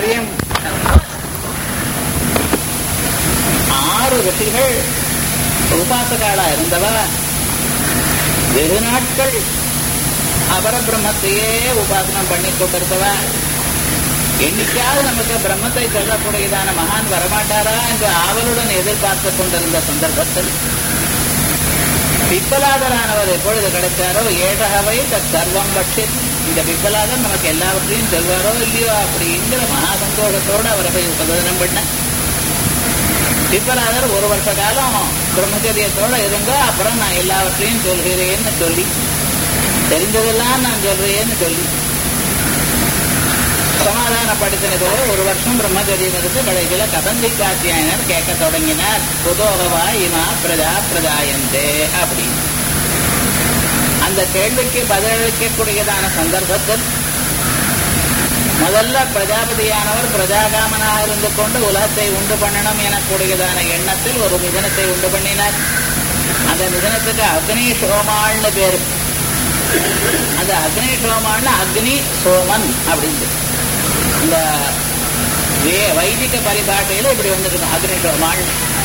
காரியம். 6 ரிஷிகள் உபாசகாலா இருந்தவ வெகு நாட்கள் அபரபிரம்மத்தையே உபாசனம் பண்ணி கொண்டிருந்தவ. என்னைக்காவது நமக்கு பிரம்மத்தை சொல்லக்கூடியதான மகான் வரமாட்டாரா என்று ஆவலுடன் எதிர்பார்த்து கொண்டிருந்த சந்தர்ப்பத்தில் பிப்பலாதரானவர் எப்பொழுது கிடைச்சாரோ ஏழகவை சர்வம் பட்சி, இந்த பிப்பலாதர் நமக்கு எல்லாவற்றையும் சொல்வாரோ இல்லையோ அப்படிங்கிற மகா சந்தோஷத்தோடு அவரை போய் உபதேசனம் பண்ண. பிப்பலாதர் 1 வருஷ காலம் பிரம்மச்சரியத்தோட இருந்தா அப்புறம் நான் எல்லாவற்றையும் சொல்கிறேன்னு சொல்லி, தெரிஞ்சதெல்லாம் நான் சொல்றேன்னு சொல்லி சமாதானப்படுத்தினதோடு 1 வருஷம் பிரம்மச்சரியம் இருந்து கடைசியில கதந்திகாத்தியாயனர் கேட்க தொடங்கினார். புதோகவா இமா பிரஜா பிரஜாயந்தே அப்படின்னு. அந்த கேள்விக்கு பதிலளிக்கக்கூடியதான சந்தர்ப்பத்தில் முதல்ல பிரஜாபதியானவர் பிரஜாகாமனாக இருந்து கொண்டு உலகத்தை உண்டு பண்ணணும் எனக்கூடியதான எண்ணத்தில் ஒரு மிதனத்தை உண்டு பண்ணினார். அந்த மிதனத்துக்கு அக்னி சோமாள்னு பேரு. அந்த அக்னி சோமாள்னு அக்னி சோமன் அப்படின்னு இந்த வைதிக பரிபாட்டையில இப்படி வந்துருக்கு. அக்னி சோமாள்,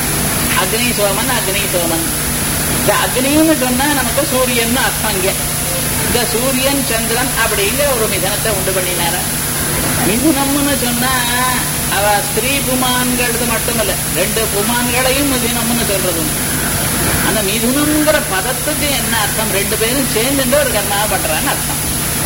அக்னி சோமன், அக்னி சோமன். இந்த அக்னின்னு சொன்னா நமக்கு சூரியன் அர்த்தம். இங்க இந்த சூரியன் சந்திரன் அப்படிங்கிற ஒரு மிதனத்தை உண்டு பண்ணினார. மிதுனம்னு சொன்னா அவ ஸ்திரீ புமான்கிறது மட்டுமல்ல, 2 புமான்களையும் மிதுனம்னு சொல்றது. அந்த மிதுனம்ங்கிற பதத்துக்கு என்ன அர்த்தம்? 2 பேரும் சேர்ந்து ஒரு கர்மாவை பண்றான்னு அர்த்தம்.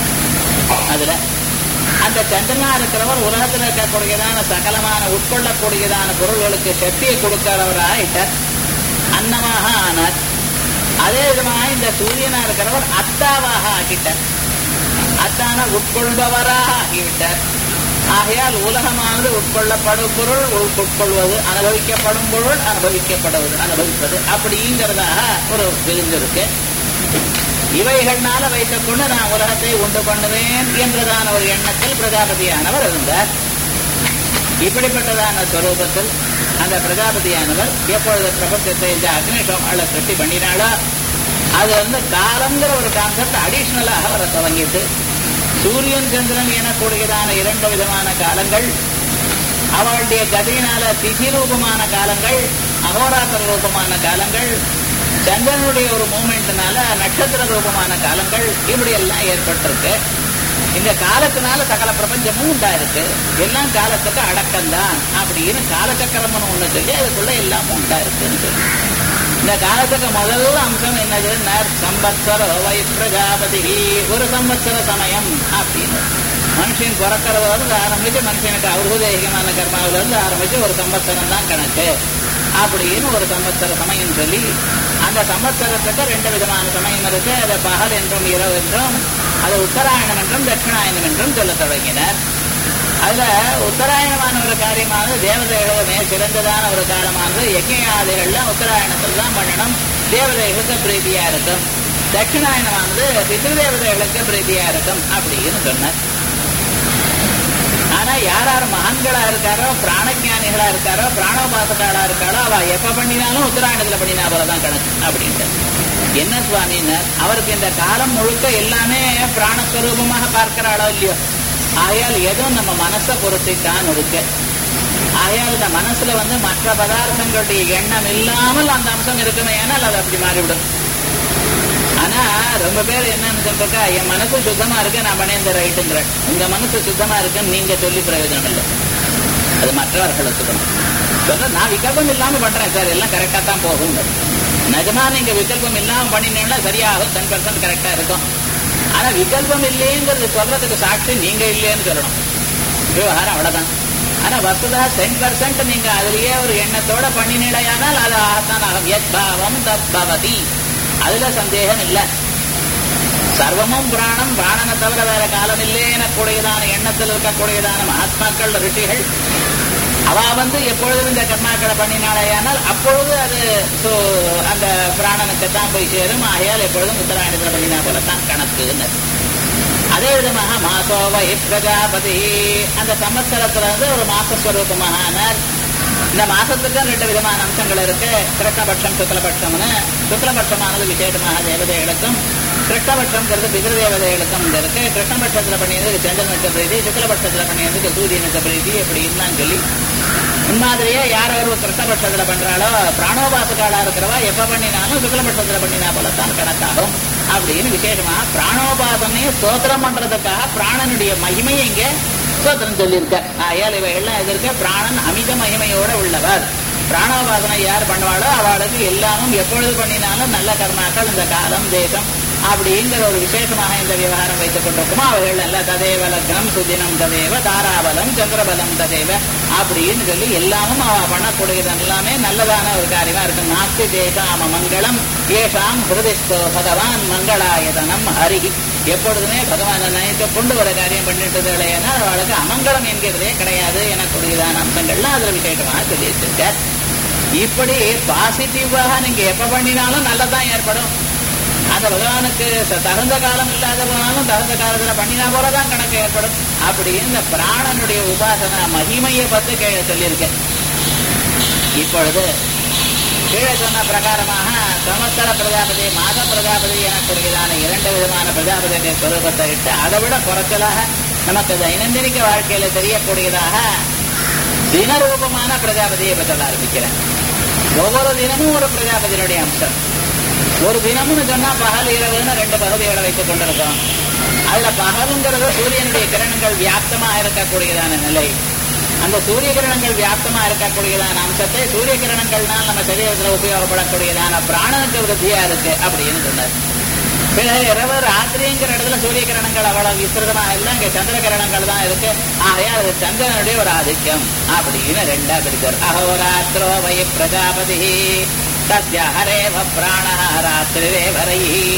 அதுல அந்த சந்திரனா இருக்கிறவர் உலகத்தில் இருக்கக்கூடியதான சகலமான உட்கொள்ளக்கூடியதான பொருள்களுக்கு சக்தியை கொடுக்கிறவராயிட்டார், அன்னமாக ஆனார். அதே விதமாக இந்த சூரியனா இருக்கிறவர் அத்தாவாக ஆகிட்டார், அத்தான உட்கொள்பவராக ஆகிவிட்டார். ஆகையால் உலகமானது உட்கொள்ளப்படும் பொருள் உட்கொள்வது, அனுபவிக்கப்படும் பொருள் அனுபவிக்கப்படுவது, அனுபவிப்பது அப்படிங்கிறதாக ஒரு பிரிஞ்சிருக்கு. இவைகள்னால வைத்துக் கொண்டு நான் உலகத்தை உண்டு பண்ணுவேன் என்றதான ஒரு எண்ணத்தில் பிரஜாபதியானவர் இருந்தார். இப்படிப்பட்டதான ஸ்வரூபத்தில் அந்த பிரஜாபதியானவர் எப்பொழுது பிரபஞ்சத்தை இந்த அக்னிஷோமால சிருஷ்டி பண்ணினாலோ அது காலங்கிற ஒரு கான்செப்ட் அடிஷனலாக வர துவங்கிட்டு, சூரியன் சந்திரன் எனக்கூடியதான 2 விதமான காலங்கள், அவளுடைய கதியினால திதி ரூபமான காலங்கள், அகோராத்திர ரூபமான காலங்கள், சந்திரனுடைய ஒரு மூமெண்ட்னால நட்சத்திர ரூபமான காலங்கள், இப்படி எல்லாம் ஏற்பட்டிருக்கு. இந்த காலத்தினால சகல பிரபஞ்சமும் உண்டாயிருக்கு. எல்லாம் காலத்துக்கு அடக்கம்தான் அப்படின்னு காலச்சக்கரம்னு ஒண்ணு சொல்லி அதுக்குள்ள எல்லாமும் உண்டாயிருக்குன்னு சொல்லி, இந்த காலத்துக்கு முதல் அம்சம் என்னதுன்னா சம்பத்சர வை பிரஜாபதி, ஒரு சம்பத்சர சமயம் அப்படின்னு. மனுஷன் பிறக்கிறதுல ஆரம்பிச்சு மனுஷனுக்கு அவுதேகிகமான கர்மாவில இருந்து ஆரம்பிச்சு ஒரு சம்பத்சரம் தான் கணக்கு அப்படின்னு ஒரு சம்பத்சர சமயம் சொல்லி, அந்த சம்பத்சரத்துக்கு 2 விதமான சமயம் இருக்கு. அதை பகல் என்றும் இரவு என்றும், அது உத்தராயணம் என்றும் தட்சிணாயனம் என்றும் சொல்ல தொடங்கினார். அதுல உத்தராயணமான ஒரு காரியமானது தேவதைகளுமே சிறந்ததான ஒரு காலமானது. யஜ்ஞாதிகள்லாம் உத்தராயணத்தில் தான் பண்ணணும், தேவதைகளுக்கு பிரீதியா இருக்கும். தட்சிணாயனமானது பித்ருதேவதைகளுக்கு பிரீதியா இருக்கும் அப்படின்னு சொன்னார். ஆனா யார் மகான்களா இருக்காரோ, பிராணஜானிகளா இருக்காரோ, பிராணோபாசகாலா இருக்காரோ, அவ எப்ப பண்ணினாலும் உத்தராயணத்துல பண்ணினா போலதான் கணக்கு அப்படின்ட்டு. என்ன சுவாமின்னு அவருக்கு இந்த காலம் முழுக்க எல்லாமே பிராணஸ்வரூபமாக பார்க்கிறாளோ இல்லையோ, ஆகையால் எதுவும் நம்ம மனசை பொறுத்தித்தான் இருக்கு. ஆகையால் இந்த மனசுல மற்ற பதார்த்தங்களுடைய எண்ணம் இல்லாமல் அந்த அம்சம் இருக்குமே, ஆனால் அது அப்படி மாறிவிடும். ஆனா ரொம்ப பேர் என்னன்னு சொல்றா, என் மனசு சுத்தமா இருக்கு நான் பண்ண இந்த ரைட்டுங்கிற, உங்க மனசு சுத்தமா இருக்குன்னு நீங்க சொல்லி பிரயோஜனம் இல்லை, அது மற்றவர்கள் வச்சுக்கணும். சொல்ற நான் விகல்பம் இல்லாம பண்றேன் சார், எல்லாம் கரெக்டா தான் போகும். நிஜமா நீங்க விகல்பம் இல்லாம பண்ணினீங்கன்னா சரியாகும், 10% கரெக்டா இருக்கும். ஆனா விகல்பம் இல்லையேங்கிறது சொல்றதுக்கு சாட்சி நீங்க இல்லையேன்னு சொல்லணும். விவகாரம் அவ்வளவுதான். ஆனா வசுதா 10% நீங்க அதுலயே ஒரு எண்ணத்தோட பண்ணினீடையானால் அது ஆகத்தான் ஆகும். யத்பாவம் தத்பவதி, அதுல சந்தேகம் இல்லை. சர்வமும் பிராணம், பிராணனை தவிர வேற காலம் இல்லை எனக்கூடியதான எண்ணத்தில் இருக்கக்கூடியதான மகாத்மாக்கள் ரிஷிகள் அவ எப்பொழுதும் இந்த கர்மாக்களை பண்ணினாலேயானால் அப்பொழுது அது அந்த பிராணனுக்கு தான் போய் சேரும். ஆகையால் எப்பொழுதும் உத்தராயணத்தில் பண்ணினா போலத்தான் கணக்குன்னு. அதே விதமாக மாசோவை பிரஜாபதி, அந்த சம்பத்சரத்துல ஒரு மாசஸ்வரூபமானார். இந்த மாசத்துக்கு 2 விதமான அம்சங்கள் இருக்கு. கிருஷ்ணபட்சம் சுக்லபட்சம்னு. சுக்லபட்சமானது விசேஷமாக தேவதைகளுக்கும், கிருஷ்ணபட்சம்ங்கிறது பிததேவதைகளுக்கும் இங்க இருக்கு. கிருஷ்ணபட்சத்துல பண்ணியதுக்கு சந்திரனுக்கு பிரீதி, சுக்லபட்சத்துல பண்ணியதுக்கு சூரியனுக்கு பிரீதி, எப்படின்னு சொல்லி இம்மாதிரியே யார் ஒரு கிருஷ்ணபட்சத்துல பண்றாளோ பிராணோபாசகாலா இருக்கிறவா எப்ப பண்ணினாலும் சுக்லபட்சத்துல பண்ணினா போலத்தான் கணக்காகும் அப்படின்னு விசேஷமா பிராணோபாசனையை ஸ்தோத்திரம் பண்றதுக்காக பிராணனுடைய மகிமையை இங்க ஸ்தோத்திரம் சொல்லியிருக்க. ஆயால் இவைகள்லாம் எதிர்க்க பிராணன் அமித மகிமையோட உள்ளவர். பிராணோபாசனை யார் பண்ணுவாளோ அவளுக்கு எல்லாமும் எப்பொழுது பண்ணினாலும் நல்ல கர்மாக்கள் இந்த காலம் தேசம் அப்படிங்கிற ஒரு விசேஷமாக இந்த விவகாரம் வைத்துக் கொண்டிருக்குமோ அவைகள் எல்லாம் ததேவ லக்னம் சுதினம் ததேவ தாராபலம் சந்திரபலம் ததேவ அப்படின்னு சொல்லி எல்லாமும் அவ பண்ணக்கூடியது எல்லாமே நல்லதான ஒரு காரியமா இருக்கு. நாஸ்தி தேசாம மங்களம் ஏஷாம் ஹிருதிஸ்தோ பகவான் மங்களாயதனம் ஹரிகி. எப்பொழுதுமே பகவான் நினைத்து கொண்டு வர காரியம் பண்ணிட்டு இல்லைன்னா அவளுக்கு அமங்கலம் என்கிறதே கிடையாது எனக்கூடியதான அம்சங்கள்லாம் அதுல விசேஷமாக சொல்லி வச்சிருக்க. இப்படி பாசிட்டிவாக நீங்க எப்ப பண்ணினாலும் நல்லதான் ஏற்படும். அந்த பகவானுக்கு தகுந்த காலம் இல்லாத போனாலும் தகுந்த காலத்துல பண்ணினா போலதான் கணக்கு ஏற்படும். அப்படி இந்த பிராணனுடைய உபாசனா மகிமையை பத்தி சொல்லியிருக்கேன். இப்பொழுது கீழே சொன்ன பிரகாரமாக சமஸ்தர பிரஜாபதி மாத பிரஜாபதி எனக்கூடியதான 2 விதமான பிரஜாபதியுடைய ஸ்வரூபத்தை இட்டு அதை விட குறைச்சலாக நமக்கு தைனந்தினிக்க வாழ்க்கையில தெரியக்கூடியதாக தினரூபமான பிரஜாபதியை பற்றி சொல்ல ஆரம்பிக்கிறேன். ஒவ்வொரு தினமும் ஒரு பிரஜாபதியினுடைய அம்சம். ஒரு தினம்னு சொன்னா பகல் இரவுன்னு 2 பகுதிகளை வைத்துக் கொண்டிருக்கோம். அதுல பகலுங்கிறது சூரியனுடைய கிரணங்கள் வியாப்தமா இருக்கக்கூடியதான நிலை. அந்த சூரிய கிரணங்கள் வியாப்தமா இருக்கக்கூடியதான அம்சத்தை சூரிய கிரணங்கள்னால் நம்ம சரீரத்தில் உபயோகப்படக்கூடியதான பிராணனுக்கு விருத்தியா இருக்கு அப்படின்னு சொன்னார். பிறகு இரவு ராத்திரிங்கிற இடத்துல சூரிய கிரணங்கள் அவ்வளவு விஸ்திருதமா இல்லை, இங்க சந்திர கிரணங்கள் தான் இருக்கு. ஆகையா அது சந்திரனுடைய ஒரு ஆதிக்கம் அப்படின்னு 2ஆ பிரித்தார். அஹோராத்திரோ வை பிரஜாபதி சத்யஹரேவ பிராண ராத்திரிரேவரை.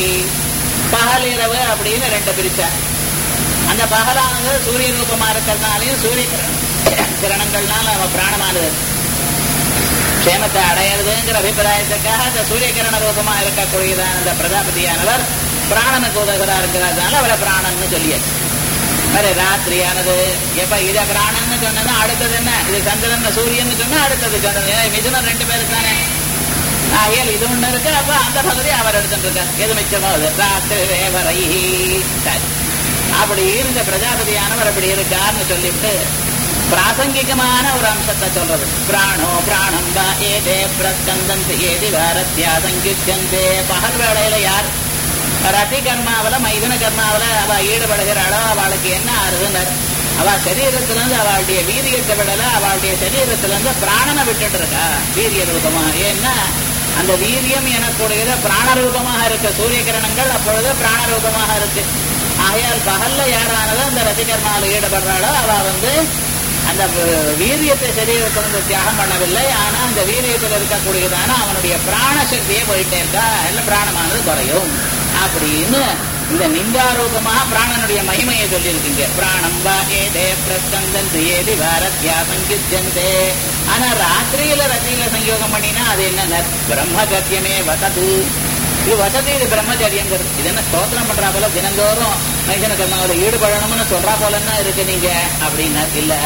பகல் இரவு அப்படின்னு 2 பிரிச்சார். அந்த பகலானது சூரிய ரூபமா இருக்கிறதுனாலையும் சூரிய கிரணங்கள்னால நம்ம பிராணமானது க்ஷேமத்தை அடையிறதுங்கிற அபிப்பிராயத்துக்காக அந்த சூரிய கிரண ரூபமா இருக்கக்கூடியதான அந்த பிரஜாபதியானவர் பிராணனுக்கு உதவுகிறாருங்கிறதுனால அவரை பிராணன்னு சொல்லியாச்சு. வேற ராத்திரியானது எப்ப இத பிராணன்னு சொன்னா அடுத்தது என்ன? இது சந்திரன் சூரியன் சொன்னா அடுத்தது சந்திரன். மிதுனம் 2 பேருக்கு தானே. ஆகையால் இது ஒண்ணு இருக்கு. அப்ப அந்த பகுதி அவர் எடுத்துட்டு இருக்கார். எது மிச்சமோ அது ராத்திரி வரை. சரி, அப்படி இந்த பிரஜாபதியானவர் அப்படி இருக்காருன்னு சொல்லிவிட்டு பிராசங்கிகமான ஒரு அம்சத்தை சொல்றது. பிராணோ பிராணம் வா ஏதே பிரஸ்கந்தந்தி ஏதி வாரத்யா சங்கியுஜ்யந்தே. பகல் வேளையில யார் ரதி கர்மாவில மைதுன கர்மாவில அவ ஈடுபடுகிறாளோ அவளுக்கு என்ன ஆறுதுன்னு அவ சரீரத்திலிருந்து அவளுடைய வீரியத்தை விடல, அவளுடைய சரீரத்திலிருந்து பிராணனை விட்டுட்டு இருக்கா வீரிய ரூபமா. ஏன்னா அந்த வீரியம் எனக்கூடியது பிராணரூபமாக இருக்கு. சூரிய கிரணங்கள் அப்பொழுது பிராணரூபமாக இருக்கு. ஆகையால் பகல்ல யாரானதோ அந்த ரசிகர்மாவில் ஈடுபடுறாளோ அவ அந்த வீரியத்தை சரீரத்திலிருந்து தியாகம் பண்ணவில்லை. ஆனா அந்த வீரியத்தில் இருக்கக்கூடியதான அவனுடைய பிராண சக்தியே போயிட்டே இருக்கா. எல்லாம் பிராணமானது குறையும் அப்படின்னு இந்த நிந்தாரூபமாக பிராணனுடைய மகிமையை சொல்லியிருக்கீங்க. பிராணம் வா ஏதே பிரஸ்கந்தந்தி ஏதி வாரத்யா சங்கியுஜ்யந்தே. ஆனா ராத்திரியில ரத்தியில சங்கயோகம் பண்ணினா அது என்ன? பிரம்மகத்தியமே வசது. இது வசதி, இது பிரம்மச்சரியங்கிறது. இது என்ன ஸ்தோத்திரம் பண்றா போல தினந்தோறும் மனுஷன கர்மாவில் ஈடுபடணும்னு சொல்றா போலன்னா இருக்கு நீங்க அப்படின்னா இல்ல.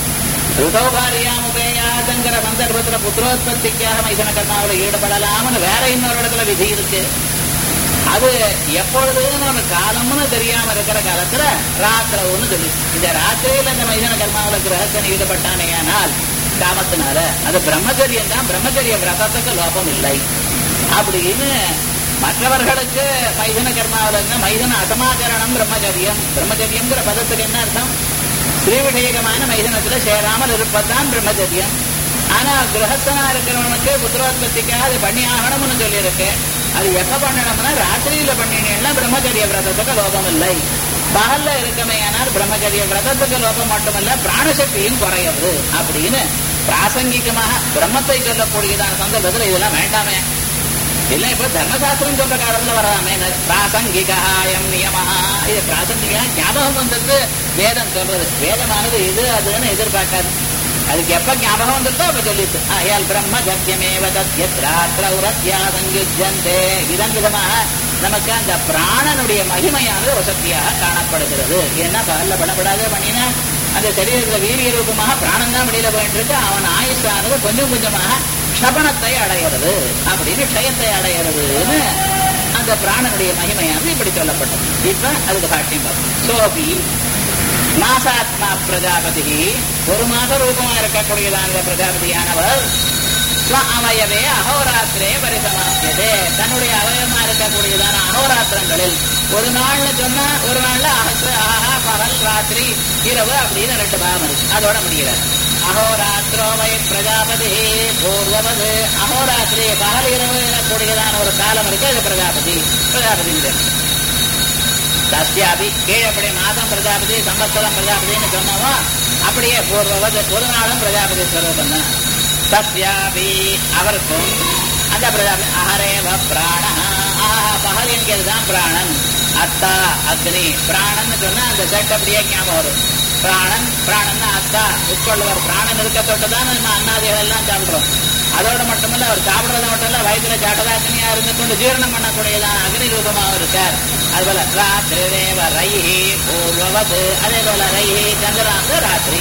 ருதோபாரியாமுபேயாதுங்கிற சந்தர்ப்பத்துல புத்திரோத்பத்திக்காக மைசன கர்மாவில் ஈடுபடலாம்னு வேற இன்னொரு இடத்துல விதி இருக்கு. அது எப்பொழுதுன்னு ஒரு காலம்னு தெரியாம இருக்கிற காலத்துல ராத்திரவுன்னு சொல்லி இந்த ராத்திரியில இந்த மைசன கர்மாவில கிரகத்தன் ஈடுபட்டானே ஆனால் காமத்தினால அது பிரம்மச்சரியம் தான். பிரம்மச்சரிய விரதத்துக்கு லோபம் இல்லை அப்படின்னு மற்றவர்களுக்கு மைதன கர்மாவில் மைதன அசமாச்சரணம் பிரம்மச்சரியம். பிரம்மச்சரியம்ங்கிற பதத்துக்கு என்ன அர்த்தம்? ஸ்ரீவிஷேகமான மைதனத்துல சேராமல் இருப்பதுதான் பிரம்மச்சரியம். ஆனா கிரகஸ்தனா இருக்கிறவனுக்கு புத்திரோத்பத்திக்காக அது பண்ணி ஆகணும்னு சொல்லி இருக்கு. அது எப்ப பண்ணணும்னா ராத்திரியில பண்ணினீங்கன்னா பிரம்மச்சரிய விரதத்துக்கு லோபம் இல்லை. பகல்ல இருக்கமே ஆனால் பிரம்மச்சரிய விரதத்துக்கு லோபம் மட்டுமல்ல பிராணசக்தியும் குறையுது அப்படின்னு பிராசங்கிகமாக பிரம்மத்தை சொல்லக்கூடியதான சந்தர்ப்பத்தில் இதெல்லாம் வேண்டாமே. இல்ல இப்ப தர்மசாஸ்திரம் சொல்ற காலத்துல வராமே பிராசங்கிகாயம் நியமஹா. இது பிராசங்கிகா ஞாபகம் வந்தது வேதம் சொல்றது. வேதமானது இது அதுன்னு எதிர்பார்க்காது. அதுக்கு எப்ப ஞாபகம் வந்துருக்கோ அப்ப சொல்லிட்டு ஆயால் பிரம்ம சத்தியமேவ தத்யத்ராத்ரௌரத்யா சங்கியுஜ்யந்தே. இதன் விதமாக நமக்கு அந்த பிராணனுடைய மகிமையானது வசதியாக காணப்படுகிறது. ஏன்னா பகல்ல படப்படாத பண்ணினா அந்த சரீரத்துல வீரிய ரூபமாக பிராணம் தான் வெளியில போயிட்டு இருக்கு. அவன் ஆயுஷானது கொஞ்சம் கொஞ்சமாக க்ஷபணத்தை அடைகிறது அப்படின்னு க்ஷயத்தை அடைகிறதுன்னு அந்த பிராணனுடைய மகிமையானது இப்படி சொல்லப்பட்டது. இப்ப அதுக்கு பாட்டியம் பார்ப்போம். சோபி மாசாத்மா பிரஜாபதி, ஒரு மாத ரூபமா இருக்கக்கூடியதான் அந்த பிரஜாபதியானவர் அவயவே அகோராத்திரே பரிசமாக்கியது, தன்னுடைய அவயமா இருக்கக்கூடியதான அகோராத்திரங்களில் ஒரு நாள்னு சொன்னா ஒரு நாள்ல பகல் ராத்திரி இரவு அப்படின்னு 2 பாகம் இருக்கு. அதோட முடிகிறார். அகோராத்திரோவை பிரஜாபதி பூர்வவது, அகோராத்திரி பகல் இரவு எனக்கூடியதான ஒரு காலம் இருக்கு. அது பிரஜாபதி தஸ்யாபி கீழே அப்படி மாதம் பிரஜாபதி சம்பத்சரம் பிரஜாபதினு சொன்னோமோ அப்படியே பூர்வவது ஒரு நாளும் பிரஜாபதி ஸ்வரூபம் தான். தஸ்யாபி அவருக்கும் அந்த பிரஜாபதி அஹரேவ பிராண, பகல் என்கிறதுதான் பிராணன். அத்தா அக்னி, பிராணன் சொன்னா அந்த செட் அப்படியே ஞாபகம் வரும். பிராணன் பிராணன்னா அத்தா உட்கொள்ளுவர். பிராணன் இருக்க தொட்டுதான் நம்ம அன்னாதிகள் எல்லாம் சாப்பிடுறோம். அதோட மட்டுமல்ல அவர் சாப்பிடுறது மட்டும் இல்ல, வயிற்றுல ஜாட்டதாக்கினியா இருந்து கொண்டு ஜீரணம் பண்ணக்கூடியதான் அக்னி ரூபமாக இருக்கார். அதுபோல ராத்திரேவ ரைஹி பூர்வவது, அதே போல ரைஹி சந்திராந்த ராத்திரி.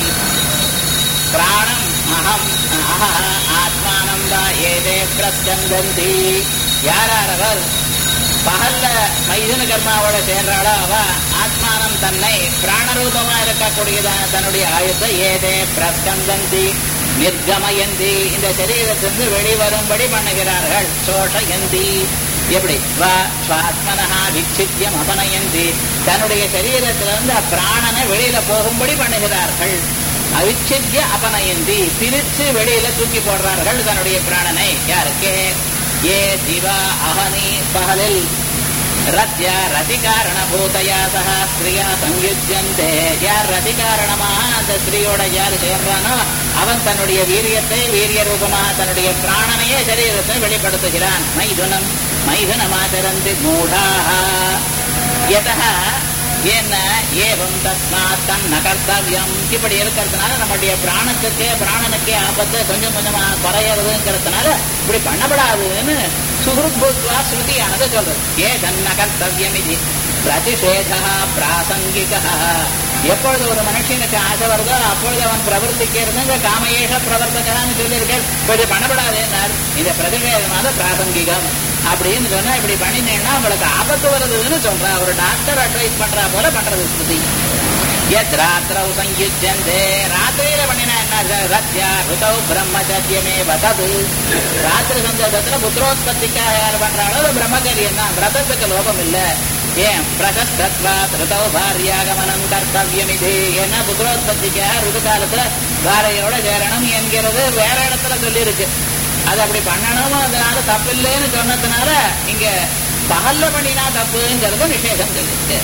பிராணம் அகம் அஹ ஆத்மானம் வா ஏதே பிரஸ்கந்தந்தி, யாரவர் பகல்ல மைதுன கர்மாவோட சேர்றாளோ அவ ஆத்மானம் தன்னை பிராணரூபமா இருக்கக்கூடியதான தன்னுடைய ஆயுத்தை ஏதே பிரஸ்கந்தந்தி நிர்கமயந்தி, இந்த சரீரத்திலிருந்து வெளிவரும்படி பண்ணுகிறார்கள். சோஷயந்தி எப்படி ஸ்வாத்மனஹா விச்சித்யம் அபனயந்தி, தன்னுடைய சரீரத்திலிருந்து பிராணனை வெளியில போகும்படி பண்ணுகிறார்கள். அவிச்சித்ய அபனயந்தி, பிரிச்சு வெளியில தூக்கி போடுறார்கள் தன்னுடைய பிராணனை. யாருக்கு? ஏ திவா அகனி பகலில் ரத்யா ரதிகாரண பூதையா சக ஸ்திரியா சங்குஜ்யந்தே, யார் ரதிகாரணமாக அந்த ஸ்திரீயோட யார் சேர்றானோ அவன் தன்னுடைய வீரியத்தை வீரிய ரூபமாக தன்னுடைய பிராணனையே சரீரத்தை வெளிப்படுத்துகிறான். மைதுனம் மைதுனமாச்சரந்தி மூடாஹ யதஹ, என்ன ஏவம் தஸ்மாத் தன்ன கர்த்தவியம், இப்படி இருக்கிறதுனால நம்முடைய பிராணனுக்கே ஆபத்து கொஞ்சம் கொஞ்சமா குறையிறதுங்கிறதுனால இப்படி பண்ணப்படாதுன்னு சுஹ்ருத் பூத்வா ஸ்ருதியானது சொல்றது. ஏ தன்ன கர்த்தவியம் இது பிரதிஷேதா பிராசங்கிக, எப்பொழுது ஒரு மனுஷனுக்கு ஆசை வருதோ அப்பொழுது அவன் பிரவர்த்திக்கிறது காமயேஷ பிரவர்த்தகான்னு சொல்லியிருக்கார். இப்படி பண்ணப்படாதுன்னார். இந்த பிரதிஷேதமானது பிராசங்கிகம் அப்படின்னு சொன்னா இப்படி பண்ணினேன்னா உங்களுக்கு ஆபத்து வருதுன்னு சொல்றா. ஒரு டாக்டர் அட்வைஸ் பண்றா போல பண்றது ஸ்ருதி. எத் ராத்திரவு சங்கிச்சந்தே, ராத்திரியில பண்ணினா என்ன? ரத்யா ருதௌ பிரம்மச்சரியமே வதது, ராத்திரி சந்தர்ப்பத்துல புத்திரோத்பத்திக்காக யார் பண்றாங்களோ அது பிரம்மச்சரியம் தான், விரதத்துக்கு லோபம் இல்ல. ஏன் பிரசஸ்தத்வாத் ருதௌ பாரியாகமனம் கர்த்தவியம் இது, ஏன்னா புத்திரோத்பத்திக்காக ருது காலத்துல பாரையோட சேரணம் என்கிறது வேற இடத்துல சொல்லி இருக்கு. அது அப்படி பண்ணணும், அதனால தப்பு இல்லைன்னு சொன்னதுனால இங்க பகல்ல பண்ணினா தப்புங்கிறது நிஷேதம் சொல்லிருக்கு.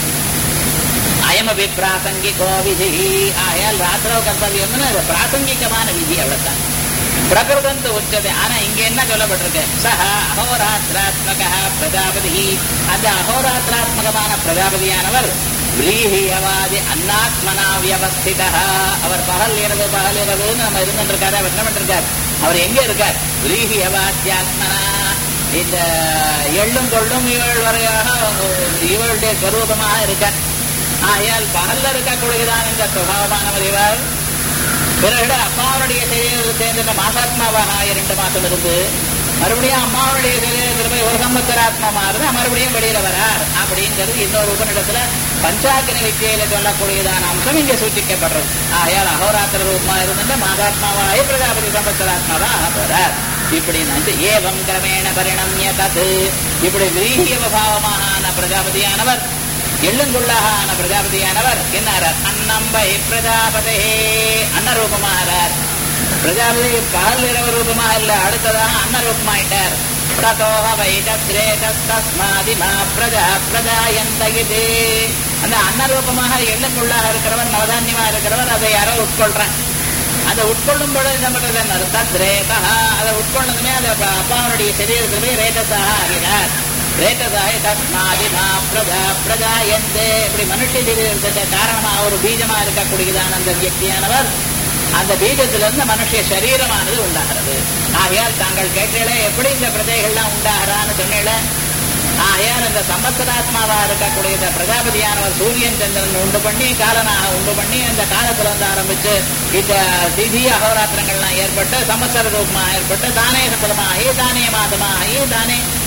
அயமபி பிராசங்கிகோ விதி, ஆயால் ராத்திரவு கர்த்தவியம்னு பிராசங்கிகமான விதி அவ்வளவுதான். பிரகிருதந்து உச்சதை. ஆனா இங்க என்ன சொல்லப்பட்டிருக்கு? சஹ அகோராத்திராத்மக பிரஜாபதி, அந்த அகோராத்திராத்மகமான பிரஜாபதியானவர் விரீஹியவாதி அன்னாத்மனா வியவஸ்திதா, அவர் பகல் இரவுன்னு நம்ம இருந்துட்டு இருக்காரு. அவர் என்ன பண்ணிருக்கார்? அவர் எங்க இருக்கார்? விரீஹியவாத்யாத்மனா, இந்த எள்ளும் கொள்ளும் இவள் வரையாக இவளுடைய ஸ்வரூபமாக இருக்கார். ஆயால் பகல்ல இருக்கக்கூடியதான் இந்த சுபாவமானவர் இவர். பிறகு அம்மாவுடைய சரீரத்தில் சேர்ந்த மாசாத்மாவாக 2 மாசம் இருந்து மறுபடியும் அம்மாவுடைய சரீரத்தில் போய் ஒரு சம்பத்தராத்மா இருந்து மறுபடியும் வெளியில வரார் அப்படிங்கிறது இன்னொரு உபநிடத்துல பஞ்சாக்கினி வித்தியில சொல்லக்கூடியதான அம்சம் இங்க சூச்சிக்கப்படுறது. ஆயால் அகோராத்திர ரூபமா இருந்த மாதாத்மாவாய பிரஜாபதி சம்பத்தராத்மாவா போறார். இப்படி ஏவம் கிரமேண பரிணமிய தது, இப்படி விரீகியபாவமான பிரஜாபதியானவர் எள்ளுங்குள்ளான பிரஜாபதியானவர் என்னார்? அன்னம்பை பிரஜாபதே, அன்னரூபமாகிறார். பிரஜாபதி பகல் இரவு ரூபமாக இல்ல, அடுத்ததாக அன்னரூபமாயிட்டார். ததோஹ வைடத்ரேதஸ்மாதிமா பிரஜா பிரஜாயந்தகிதே, அந்த அன்னரூபமாக எள்ளுங்குள்ளாக இருக்கிறவர் நவதான்யமா இருக்கிறவர் அதை யாரோ உட்கொள்றான். அதை உட்கொள்ளும் பொழுது என்ன பண்றது? தத்ரேதா, அதை உட்கொண்டதுமே அந்த அப்பாவுடைய சரீரத்திலே ரேதத்தாக ஆகிறார். ரேததாய தஸ்மாதிமா பிரஜா பிரஜாயந்தே, இப்படி மனுஷ சரீரத்துக்கு காரணமாக ஒரு பீஜமா இருக்கக்கூடியதான அந்த வியக்தியானவர் அந்த பீஜத்திலிருந்து மனுஷ சரீரமானது உண்டாகிறது. ஆகையால் தாங்கள் கேட்டீங்களே எப்படி இந்த பிரஜைகள்லாம் உண்டாகிறான்னு சொன்னீங்கள. ஆகையால் இந்த சம்பத்சராத்மாவா இருக்கக்கூடிய இந்த பிரஜாபதியானவர் சூரியன் சந்திரன் உண்டு பண்ணி காலனாக உண்டு பண்ணி அந்த காலத்துல வந்து ஆரம்பிச்சு இந்த திதி அகோராத்திரங்கள்லாம் ஏற்பட்டு சம்பத்சர ரூபமாக ஏற்பட்டு தானே சம்பளமாகி தானே மாதமாகி தானே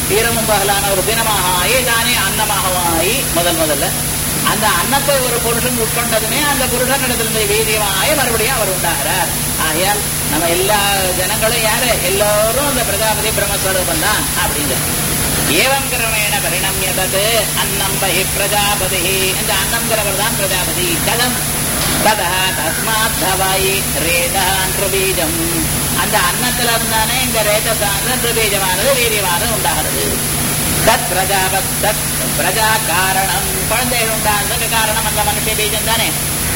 ஈரமும் பகலான ஒரு தினமாக ஆகி தானே அன்னமாகவும் ஆகி முதல்ல அந்த அன்னத்தை ஒரு புருஷன் உட்கொண்டதுமே அந்த புருஷனிடத்திலிருந்து வீரியமாய் மறுபடியும் அவர் உண்டாகிறார். ஆகையால் நம்ம எல்லா ஜனங்களும் யாரு, எல்லோரும் அந்த பிரஜாபதி பிரம்மஸ்வரூபம் தான் அப்படிங்கிறது. ஏவம் கிரமேண பரிணமியதது அன்னம் பஹி பிரஜாபதி. இந்த அன்னம்ங்கிறவர் தான் பிரஜாபதி. கதம் ததா தஸ்மாத் தவாயி ரேதான்றுபீஜம். அந்த அன்னத்துல இருந்தானே இந்த ரேதசானது பீஜமானது வீரியமானது உண்டாகிறது. தத் பிரஜாபத் தத் பிரஜா காரணம். குழந்தைகள் உண்டானதுக்கு காரணம் அந்த மனுஷ பீஜம் தானே.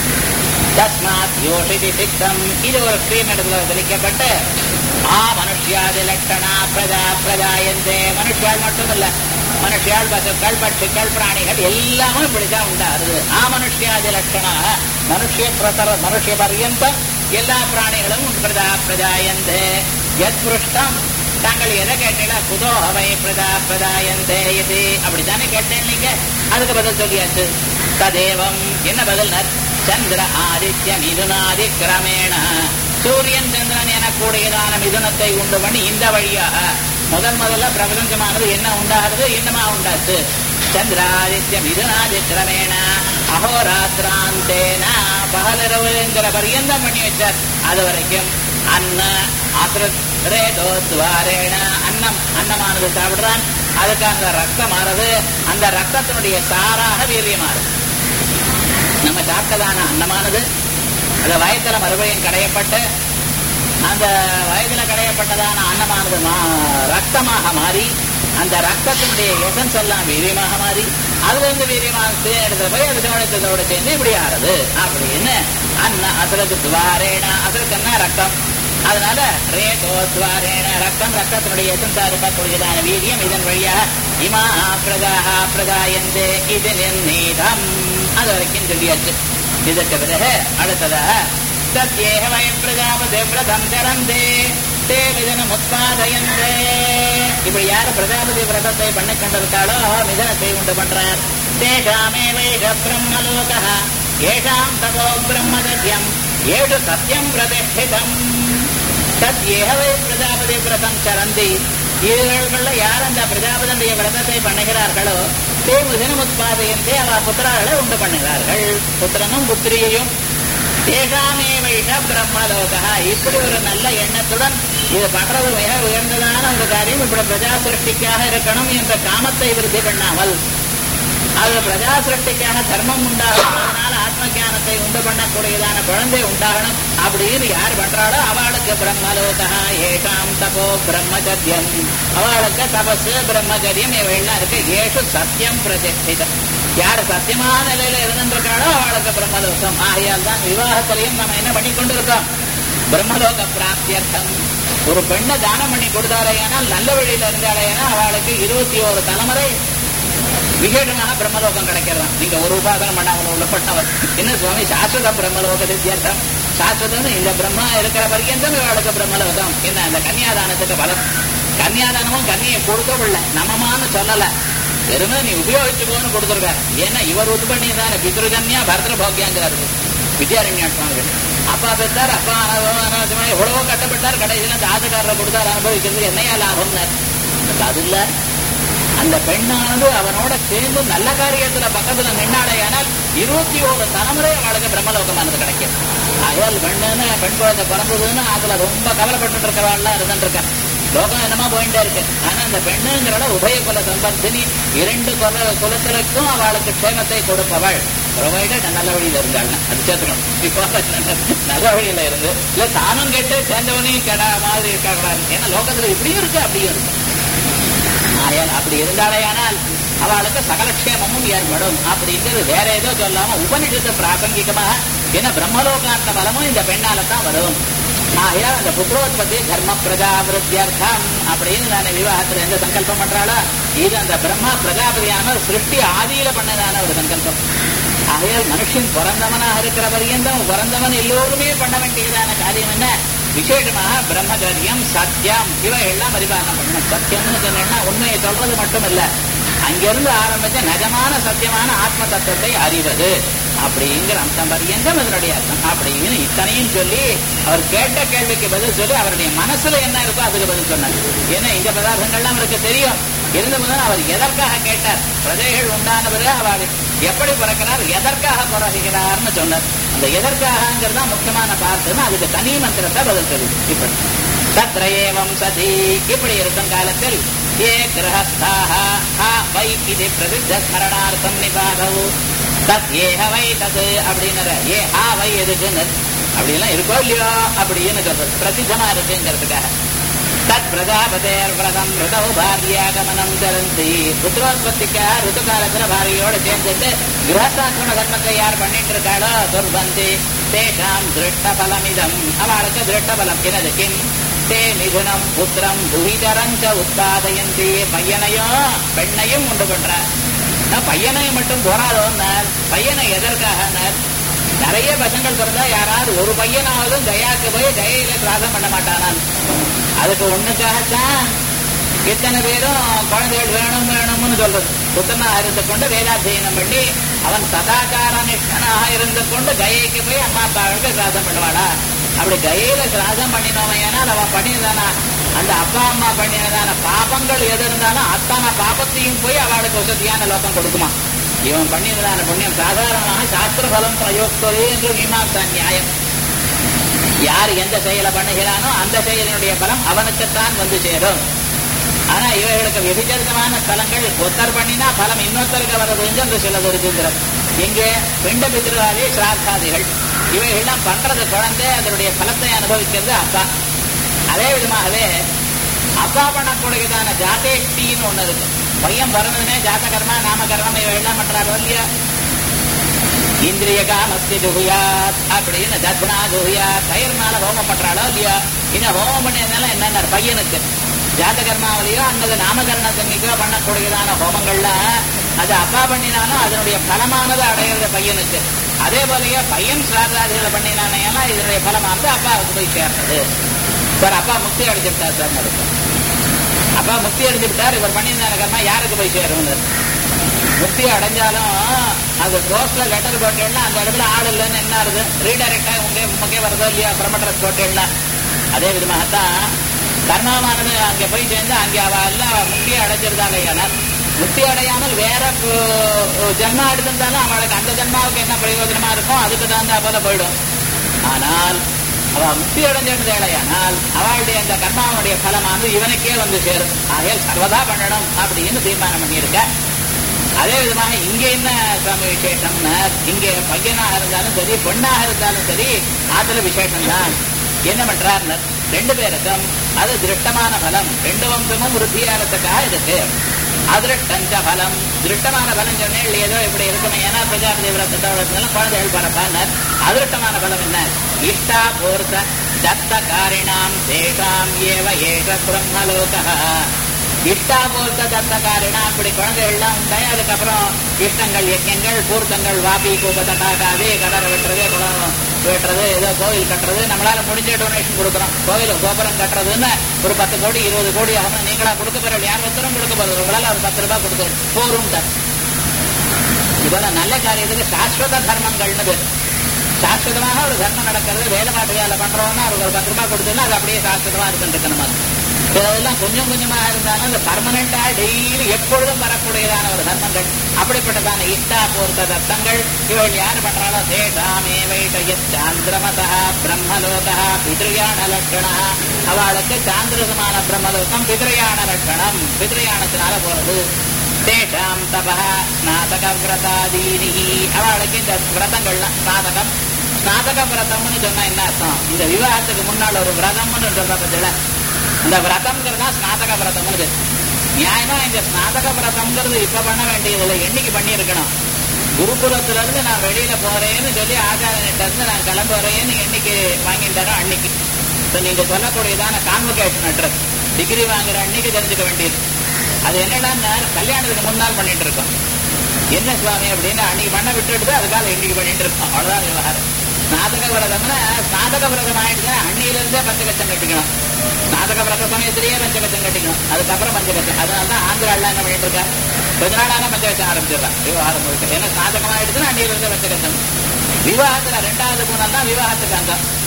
தஸ்மாத் யோஷிதி சித்தம். இது ஒரு ஸ்ரீமடத்துல தெளிக்கப்பட்டு மனுஷியாதி லட்சணா பிரஜா பிரஜாயந்தே. மனுஷியால் மட்டுமல்ல, மனுஷியால் பசுக்கள் பட்சிகள் பிராணிகள் எல்லாமே இப்படிதான் உண்டாருது. மனுஷியாதி லட்சணா மனுஷ பர்யந்தம் எல்லா பிராணிகளும் பிரஜா பிரஜாயந்தே. யத் புருஷ்டம் தாங்கள் எதை கேட்டீங்களா, குதோ அவை பிரஜா பிரஜாயந்தே இது அப்படித்தானே கேட்டேன் நீங்க. அதுக்கு பதில் சொல்லியாச்சு. ததேவம் என்ன பதில், சந்திர ஆதித்ய மிதுனாதி கிரமேண. சூரியன் சந்திரன் எனக்கூடியதான மிதுனத்தை உண்டு பண்ணி இந்த வழியாக முதல்ல பிரபஞ்சமானது என்ன உண்டாகிறது, என்னமா உண்டாச்சு. சந்திராதித்ய மிதுனாதி கிரமேண அகோராத்திராந்தேன பகலிரவுங்கிற பரியந்தம் பண்ணி வச்சார். அது வரைக்கும் அன்ன அசுரேதோத்வாரேன அன்னமானது சாப்பிடுறான். அதுக்கு அந்த ரத்தமானது அந்த ரத்தத்தினுடைய சாராக வீரியமாறுது. நம்ம சாப்பிட்டதான அன்னமானது அந்த வயத்துல மறுபடியும் கடையப்பட்டு அந்த வயதுல கடையப்பட்டதான அன்னமானது ரத்தமாக மாறி அந்த ரத்தத்தினுடைய எசன்ஸ் எல்லாம் வீரியமாக மாறி அதுல இருந்து வீரியமாக இடத்துல போய் அது சோழத்தோட சேர்ந்து இப்படி ஆறுது அப்படின்னு அன்ன அசுரத்து துவாரேன. அசுரத்து என்ன ரத்தம், அதனால ரேதோத்வாரேன ரத்தத்தினுடைய எசன்ஸா இருக்கக்கூடியதான வீரியம் இதன் வழியாக இமா பிரஜாஹ பிரஜாயந்தே இது நிர்ணீதம். அது வரைக்கும் சொல்லியாச்சு. இதற்கு பிறகு அடுத்ததாக சத்யேக வயம் பிரஜாபதி விரதம் சரந்தே தே மிதனம் உத்பாதயந்தே. இப்படி யாரு பிரஜாபதி விரதத்தை பண்ணி கொண்டிருக்காளோ மிதனத்தை உண்டு பண்றார். தேஷாமே வைக பிரம்மலோக ஏஷாம் தபோ பிரம்மதத்யம் ஏஷு சத்யம் பிரதிஷ்டிதம். சத்யேக வை பிரஜாபதி விரதம் சரந்தி. இவர்கள யார் அந்த பிரஜாபதியுடைய விரதத்தை பண்ணுகிறார்களோ தே மிதனம் உத்பாதயந்தே அவ புத்திரர்களை உண்டு பண்ணுகிறார்கள். புத்திரனும் புத்திரியையும். ஏகாமே வைஷ பிரம்மலோகா. இப்படி ஒரு நல்ல எண்ணத்துடன் இது பண்றது மிக உயர்ந்ததான ஒரு காரியம். இப்படி பிரஜா சிருஷ்டிக்காக இருக்கணும் என்ற காமத்தை விருத்தி பண்ணாமல் அது பிரஜா சிருஷ்டிக்காக தர்மம் உண்டாகணும், அதனால ஆத்ம ஜானத்தை உண்டு பண்ணக்கூடியதான குழந்தை உண்டாகணும் அப்படின்னு யார் பண்றாளோ அவளுக்கு பிரம்மலோகா. ஏகாம் தபோ பிரம்மச்சரியம். அவளுக்கு தபசு பிரம்மச்சரியம் இவையெல்லாம் இருக்கு. ஏஷு சத்தியம் பிரதிஷ்டிதம். யார் சத்தியமான நிலையில இருந்திருக்காளோ அவளுக்கு பிரம்மலோகம். ஆகையால் தான் விவாகத்திலையும் நம்ம என்ன பண்ணி கொண்டிருக்கோம், பிரம்மலோக பிராப்தியர்த்தம். ஒரு பெண்ணை தானம் பண்ணி கொடுத்தாலேயானால் நல்ல வழியில இருந்தாலேனா அவளுக்கு 21 தலைமுறை விசேஷமாக பிரம்மலோகம் கிடைக்கிறதான். நீங்க ஒரு உபாசனம் பண்ணாமல் உள்ளப்பட்டவர் என்ன சுவாமி சாஸ்வத பிரம்மலோக வித்தியாசம். சாஸ்வதம் இந்த பிரம்மா இருக்கிற பர்யந்தம் இவளுக்கு பிரம்மலோகம். என்ன அந்த கன்னியாதானத்துக்கு பலம். கன்னியாதானமும் கன்னியை கொடுக்கவில்லை, நம்மமான்னு சொல்லல, வெறுமே நீ உபயோகிச்சுக்கோன்னு கொடுத்துருக்காரு. ஏன்னா இவர் உத்து பண்ணியதான பித்ருகன்யா பரதர போக்கியாங்கிறாரு வித்யாரண்யா சுவாமிகள். அப்பா பெற்றார், அப்பா அனாவசியமா எவ்வளவோ கட்டப்பட்டார், கடைசியில் அந்த ஆசைக்காரரை கொடுத்தார், அனுபவிக்கிறது என்னையா லாபம். அது இல்ல, அந்த பெண்ணானது அவனோட சேர்ந்து நல்ல காரியத்துல பக்கத்துல நின்னாடையானால் 21 தலைமுறை அவளுக்கு பிரம்மலோகமானது கிடைக்கும். அயல் பெண்ணுன்னு பெண் குழந்தை பிறந்ததுன்னு அதுல ரொம்ப கவலைப்பட்டு இருக்கிறவாள்லாம் இருந்துருக்கேன். லோகம் என்னமா போயிட்டே இருக்கு. ஆனா அந்த பெண்ணுங்கிறத உபய குல சம்பந்தினி 2 குலத்திற்கும் அவளுக்கு க்ஷேமத்தை கொடுப்பவள். ப்ரொவைடட் நல்ல வழியில இருந்தாள். அது சேர்த்துக்கணும். நல்ல வழியில இருந்து இல்ல தானும் கேட்டு சேர்ந்தவனையும் கெட மாதிரி இருக்கக்கூடாது. ஏன்னா லோகத்துல இப்படியும் இருக்கு அப்படியும் இருக்கு. ஆயால் அப்படி இருந்தாலேயானால் அவளுக்கு சகலக்ஷேமமும் ஏற்படும் அப்படிங்கிறது வேற ஏதோ சொல்லாம உபனிஷத்து பிராசங்கிகமாக ஏன்னா பிரம்மலோகாந்த பலமும் இந்த பெண்ணால தான் வரும். ஆகையால் அந்த புத்திரோத்பத்தி தர்ம பிரஜாபிருத்தியர்த்தம் அப்படின்னு நான் விவாகத்துல எந்த சங்கல்பம் பண்றாளோ இது அந்த பிரம்மா பிரஜாபதியான சிருஷ்டி ஆதியில பண்ணதான ஒரு சங்கல்பம். ஆகையால் மனுஷன் பிறந்தவனாக இருக்கிற பரியந்தம் பிறந்தவன் எல்லோருமே பண்ண வேண்டியதான காரியம் என்ன, விசேஷமாக பிரம்மச்சரியம் சத்தியம் இவையெல்லாம் பரிபாலனம் பண்ணணும். சத்தியம்னு சொன்னா உண்மையை சொல்றது மட்டும் இல்ல, அங்கிருந்து ஆரம்பிச்ச நிஜமான சத்தியமான ஆத்ம தத்துவத்தை அறிவது அப்படிங்கிற அம்சம் பரியந்தம் இதனுடைய அர்த்தம். அப்படின்னு இத்தனையும் சொல்லி அவர் கேட்ட கேள்விக்கு பதில் சொல்லி அவருடைய மனசுல என்ன இருக்கோ அதுக்கு பதில் சொன்னார். ஏன்னா இந்த பதார்த்தங்கள்லாம் அவருக்கு தெரியும், இருந்தபோது அவர் எதற்காக கேட்டார்? பிரஜைகள் உண்டானவரே அவர் எப்படி பிறக்கிறார், எதற்காக பிறகுகிறார்னு சொன்னார். அந்த எதற்காகங்கிறது தான் முக்கியமான பார்த்துன்னு அதுக்கு தனி மந்திரத்தை பதில் தெரியுது. இப்படி தத்ரேவம் சதி இப்படி இருக்கும் காலத்தில் ஏ கிரகஸ்தாக வை இது பிரசித்த ஸ்மரணார்த்தம் நிபாதவு தத் ஏஹ வை தது அப்படின்னு ஏ ஹா வை எதுக்குன்னு அப்படிலாம் இருக்கோ இல்லையோ அப்படின்னு சொல்றது பிரசித்தமா இருக்குங்கிறதுக்காக. தத் பிரஜாபதேர் விரதம் ருதவு பாரியாகமனம் சரந்தி புத்திரோத்பத்திக்காக ருத்து காலத்துல பாரியோடு சேர்ந்துட்டு கிரகஸ்தாசிரம தர்மத்தை யார் பண்ணிட்டு இருக்காளோ துர்பந்தி தேஷாம் திருஷ்ட பலமிதம் அவளுக்கு திருஷ்ட பலம் என்னது கிம் தே மிதுனம் புத்திரம் துஹிதரஞ்ச உத்பாதயந்தி பையனையும் பெண்ணையும் உண்டு பண்றார். பையனையும் மட்டும் போராதோன்னார். பையனை எதற்காக? நிறைய பசங்கள் பிறந்தா யாராவது ஒரு பையனாவதும் தயாக்கு போய் தயையில கிராசம் பண்ண மாட்டானான். அதுக்கு ஒண்ணுக்காகத்தான் இத்தனை பேரும் குழந்தைகள் வேணும் வேணும்னு சொல்றது. புத்தனாக இருந்து கொண்டு வேதாத்தியனம் பண்ணி அவன் சதாச்சார நிஷ்டனாக இருந்து கொண்டு கயைக்கு போய் அம்மா அப்பாவுக்கு கிராசம் பண்ணுவாளா? அப்படி கயையில கிராசம் பண்ணினோமையானால் அவன் பண்ணினதானா அந்த அப்பா அம்மா பண்ணினதான பாபங்கள் எது இருந்தாலும் அத்தனை பாபத்தையும் போய் அவளுக்கு வசதியான லோகம் கொடுக்குமா? இவன் பண்ணினதான புண்ணியம் சாதாரணமாக சாஸ்திர பலம் பிரயோக்தே என்று மீமாசா நியாயம். யார் எந்த செயலை பண்ணுகிறானோ அந்த செயலினுடைய பலம் அவனுக்குத்தான் வந்து சேரும். ஆனா இவைகளுக்கு விபச்சரிதமான ஸ்தலங்கள் ஒருத்தர் பண்ணினா பலம் இன்னொருத்தருக்கு வர்றது என்று சிலது இருக்குங்கிறது. இங்கே பிண்ட பிதிருவாதி சிராத்தாதிகள் இவைகள்லாம் பண்றது குழந்தை அதனுடைய பலத்தை அனுபவிக்கிறது அப்பா. அதே விதமாகவே அப்பா பண்ணக்கூடியதான ஜாதேஷ்டின்னு ஒண்ணு இருக்கு. பையன் பிறந்ததுமே ஜாதகர்மா நாமகர்மம் இவைகள்லாம் பண்றாரோ இல்லையா? இந்திரிய காமஸ்தி ஜுகுயாத் அப்படின்னு தத்னா ஜுகுயாத் தயிர்னால ஹோமம் பண்றாளோ இல்லையா? இந்த ஹோமம் பண்ணியதுனால என்னென்ன பையனுக்கு ஜாதகர்மாவிலையோ அல்லது நாமகரணத்தன்னைக்கோ பண்ணக்கூடியதான ஹோமங்கள்ல அது அப்பா பண்ணினாலும் அதனுடைய பலமானது அடையிறது பையனுக்கு. அதே போலயே பையன் சிராதாதிகளை பண்ணினானே இதனுடைய பலமானது அப்பாவுக்கு போய் சேர்றது. சார் அப்பா முக்தி அடைஞ்சிருக்கார் சார் நடக்கும். அப்பா முக்தி அடைஞ்சிருக்கார், இவர் பண்ணியிருந்தான கர்மா யாருக்கு போய் சேரும்? முக்தி அடைஞ்சாலும் அது போஸ்ட்ல லெட்டர் போட்டேன்னா அந்த இடத்துல ஆள் இல்லைன்னு என்ன ஆகுது? ரீடைரக்டா உங்களுக்கே வருதோ இல்லையா பிரமட்ரஸ் போட்டேன்னா. அதே விதமாகத்தான் கர்மாவானது அங்க போய் சேர்ந்து அங்கே அவ எல்லாம் முக்தியை அடைஞ்சிருந்தாங்க. முக்தி அடையாமல் வேற ஜென்மா எடுத்திருந்தாலும் அவளுக்கு அந்த ஜென்மாவுக்கு என்ன பிரயோஜனமா இருக்கும் அதுக்கு தகுந்தா போல போயிடும். ஆனால் அவ முக்தி அடைஞ்சிருந்தாலேயானால் அவளுடைய அந்த கர்மாவுடைய பலமானது இவனுக்கே வந்து சேரும். ஆகையால் சர்வதா பண்ணணும் அப்படின்னு தீர்மானம் பண்ணியிருக்க. அதே விதமாக இங்க என்ன சுவாமி விசேஷம்னா இங்கே பையனாக இருந்தாலும் சரி பொண்ணாக இருந்தாலும் சரி அதுல விசேஷம் தான். என்ன பண்றார்? ரெண்டு பேருக்கும் அது திருஷ்டமான பலம். ரெண்டு வம்சமும் விருத்தியாரத்துக்காக இருக்கு. அதிருஷ்டஞ்ச பலம் திருஷ்டமான பலம் சொன்னேன் ஏதோ இப்படி இருக்குமே. ஏன்னா பிரஜாபதி விரத்தோட குழந்தைகள் பரப்பார். அதிருஷ்டமான பலம் என்ன? இஷ்டா பூர்த்த தத்த காரிணாம் தேஷாம் ஏவ ஏஷ பிரம்மலோக. இஷ்டாபூர்த்த தத்த காரிணாம் இப்படி குழந்தைகள்லாம் உண்டாய் அதுக்கப்புறம் இஷ்டங்கள் யஜ்யங்கள் பூர்த்தங்கள் வாபி கூப்ப தட்டாக்காது கடலை வெட்டுறது குளம் வெட்டுறது ஏதோ கோவில் கட்டுறது நம்மளால முடிஞ்ச டொனேஷன் கொடுக்குறோம். கோவில் கோபுரம் கட்டுறதுன்னு ஒரு 10 கோடி 20 கோடி ஆகணும். நீங்களா கொடுக்க போறது யார் ஒருத்தரும் கொடுக்க போறது உங்களால ஒரு 10 ரூபாய் கொடுத்து போரும். இவ்வளவு நல்ல காரியத்துக்கு சாஸ்வத தர்மங்கள்னு சாஸ்வதமாக ஒரு தர்மம் நடக்கிறது. வேத மாட்டுகால பண்றோம்னா ஒரு 10 ரூபாய் கொடுத்தோம்னா அது அப்படியே சாஸ்வதமா இருக்குன்னு நம்ம இதெல்லாம் கொஞ்சம் கொஞ்சமாக இருந்தாலும் அந்த பர்மனண்டா டெய்லி எப்பொழுதும் வரக்கூடியதான ஒரு தர்மங்கள் அப்படிப்பட்டதான இஷ்டா பூர்த்த தர்த்தங்கள் இவள் யாரு பண்றாளோ தேஷாமே வைஷயச்சாந்திரமதா பிரம்மலோகா பித்ருயான லட்சணா. அவளுக்கு சாந்திரசமான பிரம்மலோகம் பித்ருயான லட்சணம் பித்ருயானத்தினால போறது. தேஷாம் தபா ஸ்நாதக விரதாதீனி அவளுக்கு இந்த விரதங்கள்லாம் ஸ்நாதகம் ஸ்நாதக விரதம்னு சொன்னா என்ன அர்த்தம்? இந்த விவாகத்துக்கு முன்னால் ஒரு விரதம்னு சொல்ற பத்தில அந்த விரதம்ங்கிறதா ஸ்நாதக விரதம்னு. நியாயமா இந்த ஸ்நாதக விரதம்ங்கிறது இப்ப பண்ண வேண்டியதில்லை, என்னைக்கு பண்ணி இருக்கணும்? குருகுலத்துல இருந்து நான் வெளியில போறேன்னு சொல்லி ஆச்சாரியன்கிட்ட இருந்து நான் கிளம்புறேன்னு என்னைக்கு வாங்கிட்டாரோ அன்னைக்கு. நீங்க சொல்லக்கூடியதான கான்வகேஷன் அட்ரஸ் டிகிரி வாங்குற அன்னைக்கு தெரிஞ்சுக்க வேண்டியது. அது என்னன்னா கல்யாணத்துக்கு முன்னால் பண்ணிட்டு இருக்கோம். என்ன சுவாமி அப்படின்னு அன்னைக்கு பண்ண விட்டுட்டு அதுக்காக இன்னைக்கு பண்ணிட்டு இருக்கோம். அவ்வளவுதான் விவகாரம். ஸ்நாதக விரதம்னா ஸ்நாதக விரதம் ஆயிடுச்சுன்னா அன்னையிலிருந்தே பஞ்சகச்சம் கட்டிக்கணும். ஸ்நாதக விரத சமயத்திலேயே பஞ்சகச்சம் கட்டிக்கணும். அதுக்கப்புறம் பஞ்சகச்சம். அதனாலதான் ஆந்திரால என்ன பண்ணிட்டு இருக்கா கொஞ்ச நாளான பஞ்சகச்சம் ஆரம்பிச்சிடலாம் விவாகம் முழுக்க. ஏன்னா ஸ்நாதகம் ஆயிடுச்சுன்னா அன்னையிலிருந்தே பஞ்சகச்சம். விவாகத்துல 2வது மூணால் தான் விவாகத்துக்கு அங்கம்.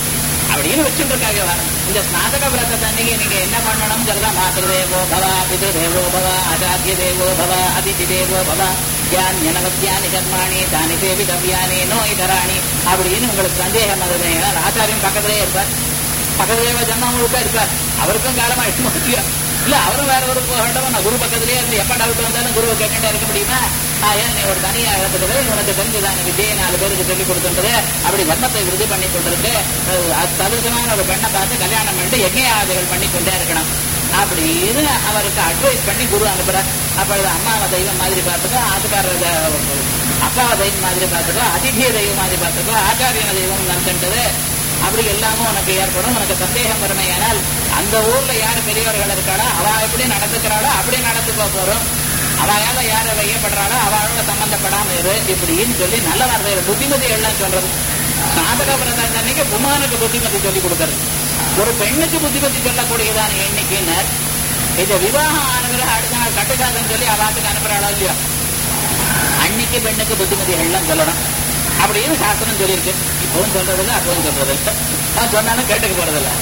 அப்படின்னு வச்சுட்டு இருக்காங்க. இந்த ஸ்நாதக விரதத்தை அன்னைக்கு நீங்க என்ன பண்ணணும்ங்கிறத மாத்திருதேவோ பவ, பிதுர்தேவோ பவ, ஆச்சாரிய தேவோ பவ, அதிதி தேவோ பவ, ஞானவத்தியானி கர்மாணி தானி சேவிதவ்யானி நோய்தராணி அப்படின்னு உங்களுக்கு சந்தேகம் வருது. ஏன்னா ஆச்சாரியன் பக்கத்திலே இருப்பார், பக்கத்திலே ஜன்மம் முழுக்க இருப்பார், அவருக்கும் காலமாயிட்டு முடியும் இல்ல, அவரும் வேற ஒரு போகட்டும். நான் குரு பக்கத்திலேயே இருந்து எப்ப டவுட் வந்தாலும் குருவை கேட்டுட்டே இருக்க முடியுமா? ஏன் நீ ஒரு தனியா இடத்துக்கு உனக்கு தெரிஞ்சுதான வித்தியை 4 பேருக்கு சொல்லிக் கொடுத்துன்றது, அப்படி தர்மத்தை விருதி பண்ணி கொண்டிருக்கு, சதுசமான ஒரு பெண்ணை பார்த்து கல்யாணம் பண்ணிட்டு யஜ்ஞயாதிகள் பண்ணி கொண்டே இருக்கணும் அப்படின்னு அவருக்கு அட்வைஸ் பண்ணி குரு அனுப்புறார். அப்பொழுது அம்மாவை தெய்வம் மாதிரி பார்த்துக்கோ, ஆத்துக்கார அப்பாவை தெய்வம் மாதிரி பார்த்துக்கோ, அதிதிய தெய்வம் மாதிரி பார்த்துக்கோ, ஆச்சாரியன தெய்வம் நினைச்சுட்டது அப்படி எல்லாமும் உனக்கு ஏற்படும். உனக்கு சந்தேகம் வருமே, ஆனால் அந்த ஊர்ல யாரு பெரியவர்கள் இருக்காளோ அவ எப்படி நடந்துக்கிறாளோ அப்படி நடந்துக்க போறோம், அவளால யாரை வையப்படுறாளோ அவளோட சம்பந்தப்படாம இரு இப்படின்னு சொல்லி நல்ல வார்த்தையில புத்திமதி எல்லாம் சொல்றது. ஸ்நாதக விரதம் அன்னைக்கு புமானுக்கு புத்திமதி சொல்லி கொடுக்கறது, ஒரு பெண்ணுக்கு புத்திமதி சொல்லக்கூடியதான எண்ணிக்கைன்னு இந்த விவாகம் ஆனவரை அடுத்த நாள் கட்டுக்காதன்னு சொல்லி அவாத்துக்கு அனுப்புறாளோ இல்லையோ, அன்னைக்கு பெண்ணுக்கு புத்திமதி எல்லாம் சொல்லணும் அப்படின்னு சாஸ்திரம் சொல்லியிருக்கு. இப்பவும் சொல்றதில்லை, அப்பவும் சொல்றதில்லை, நான் சொன்னாலும் கேட்டுக்க போறதில்லை.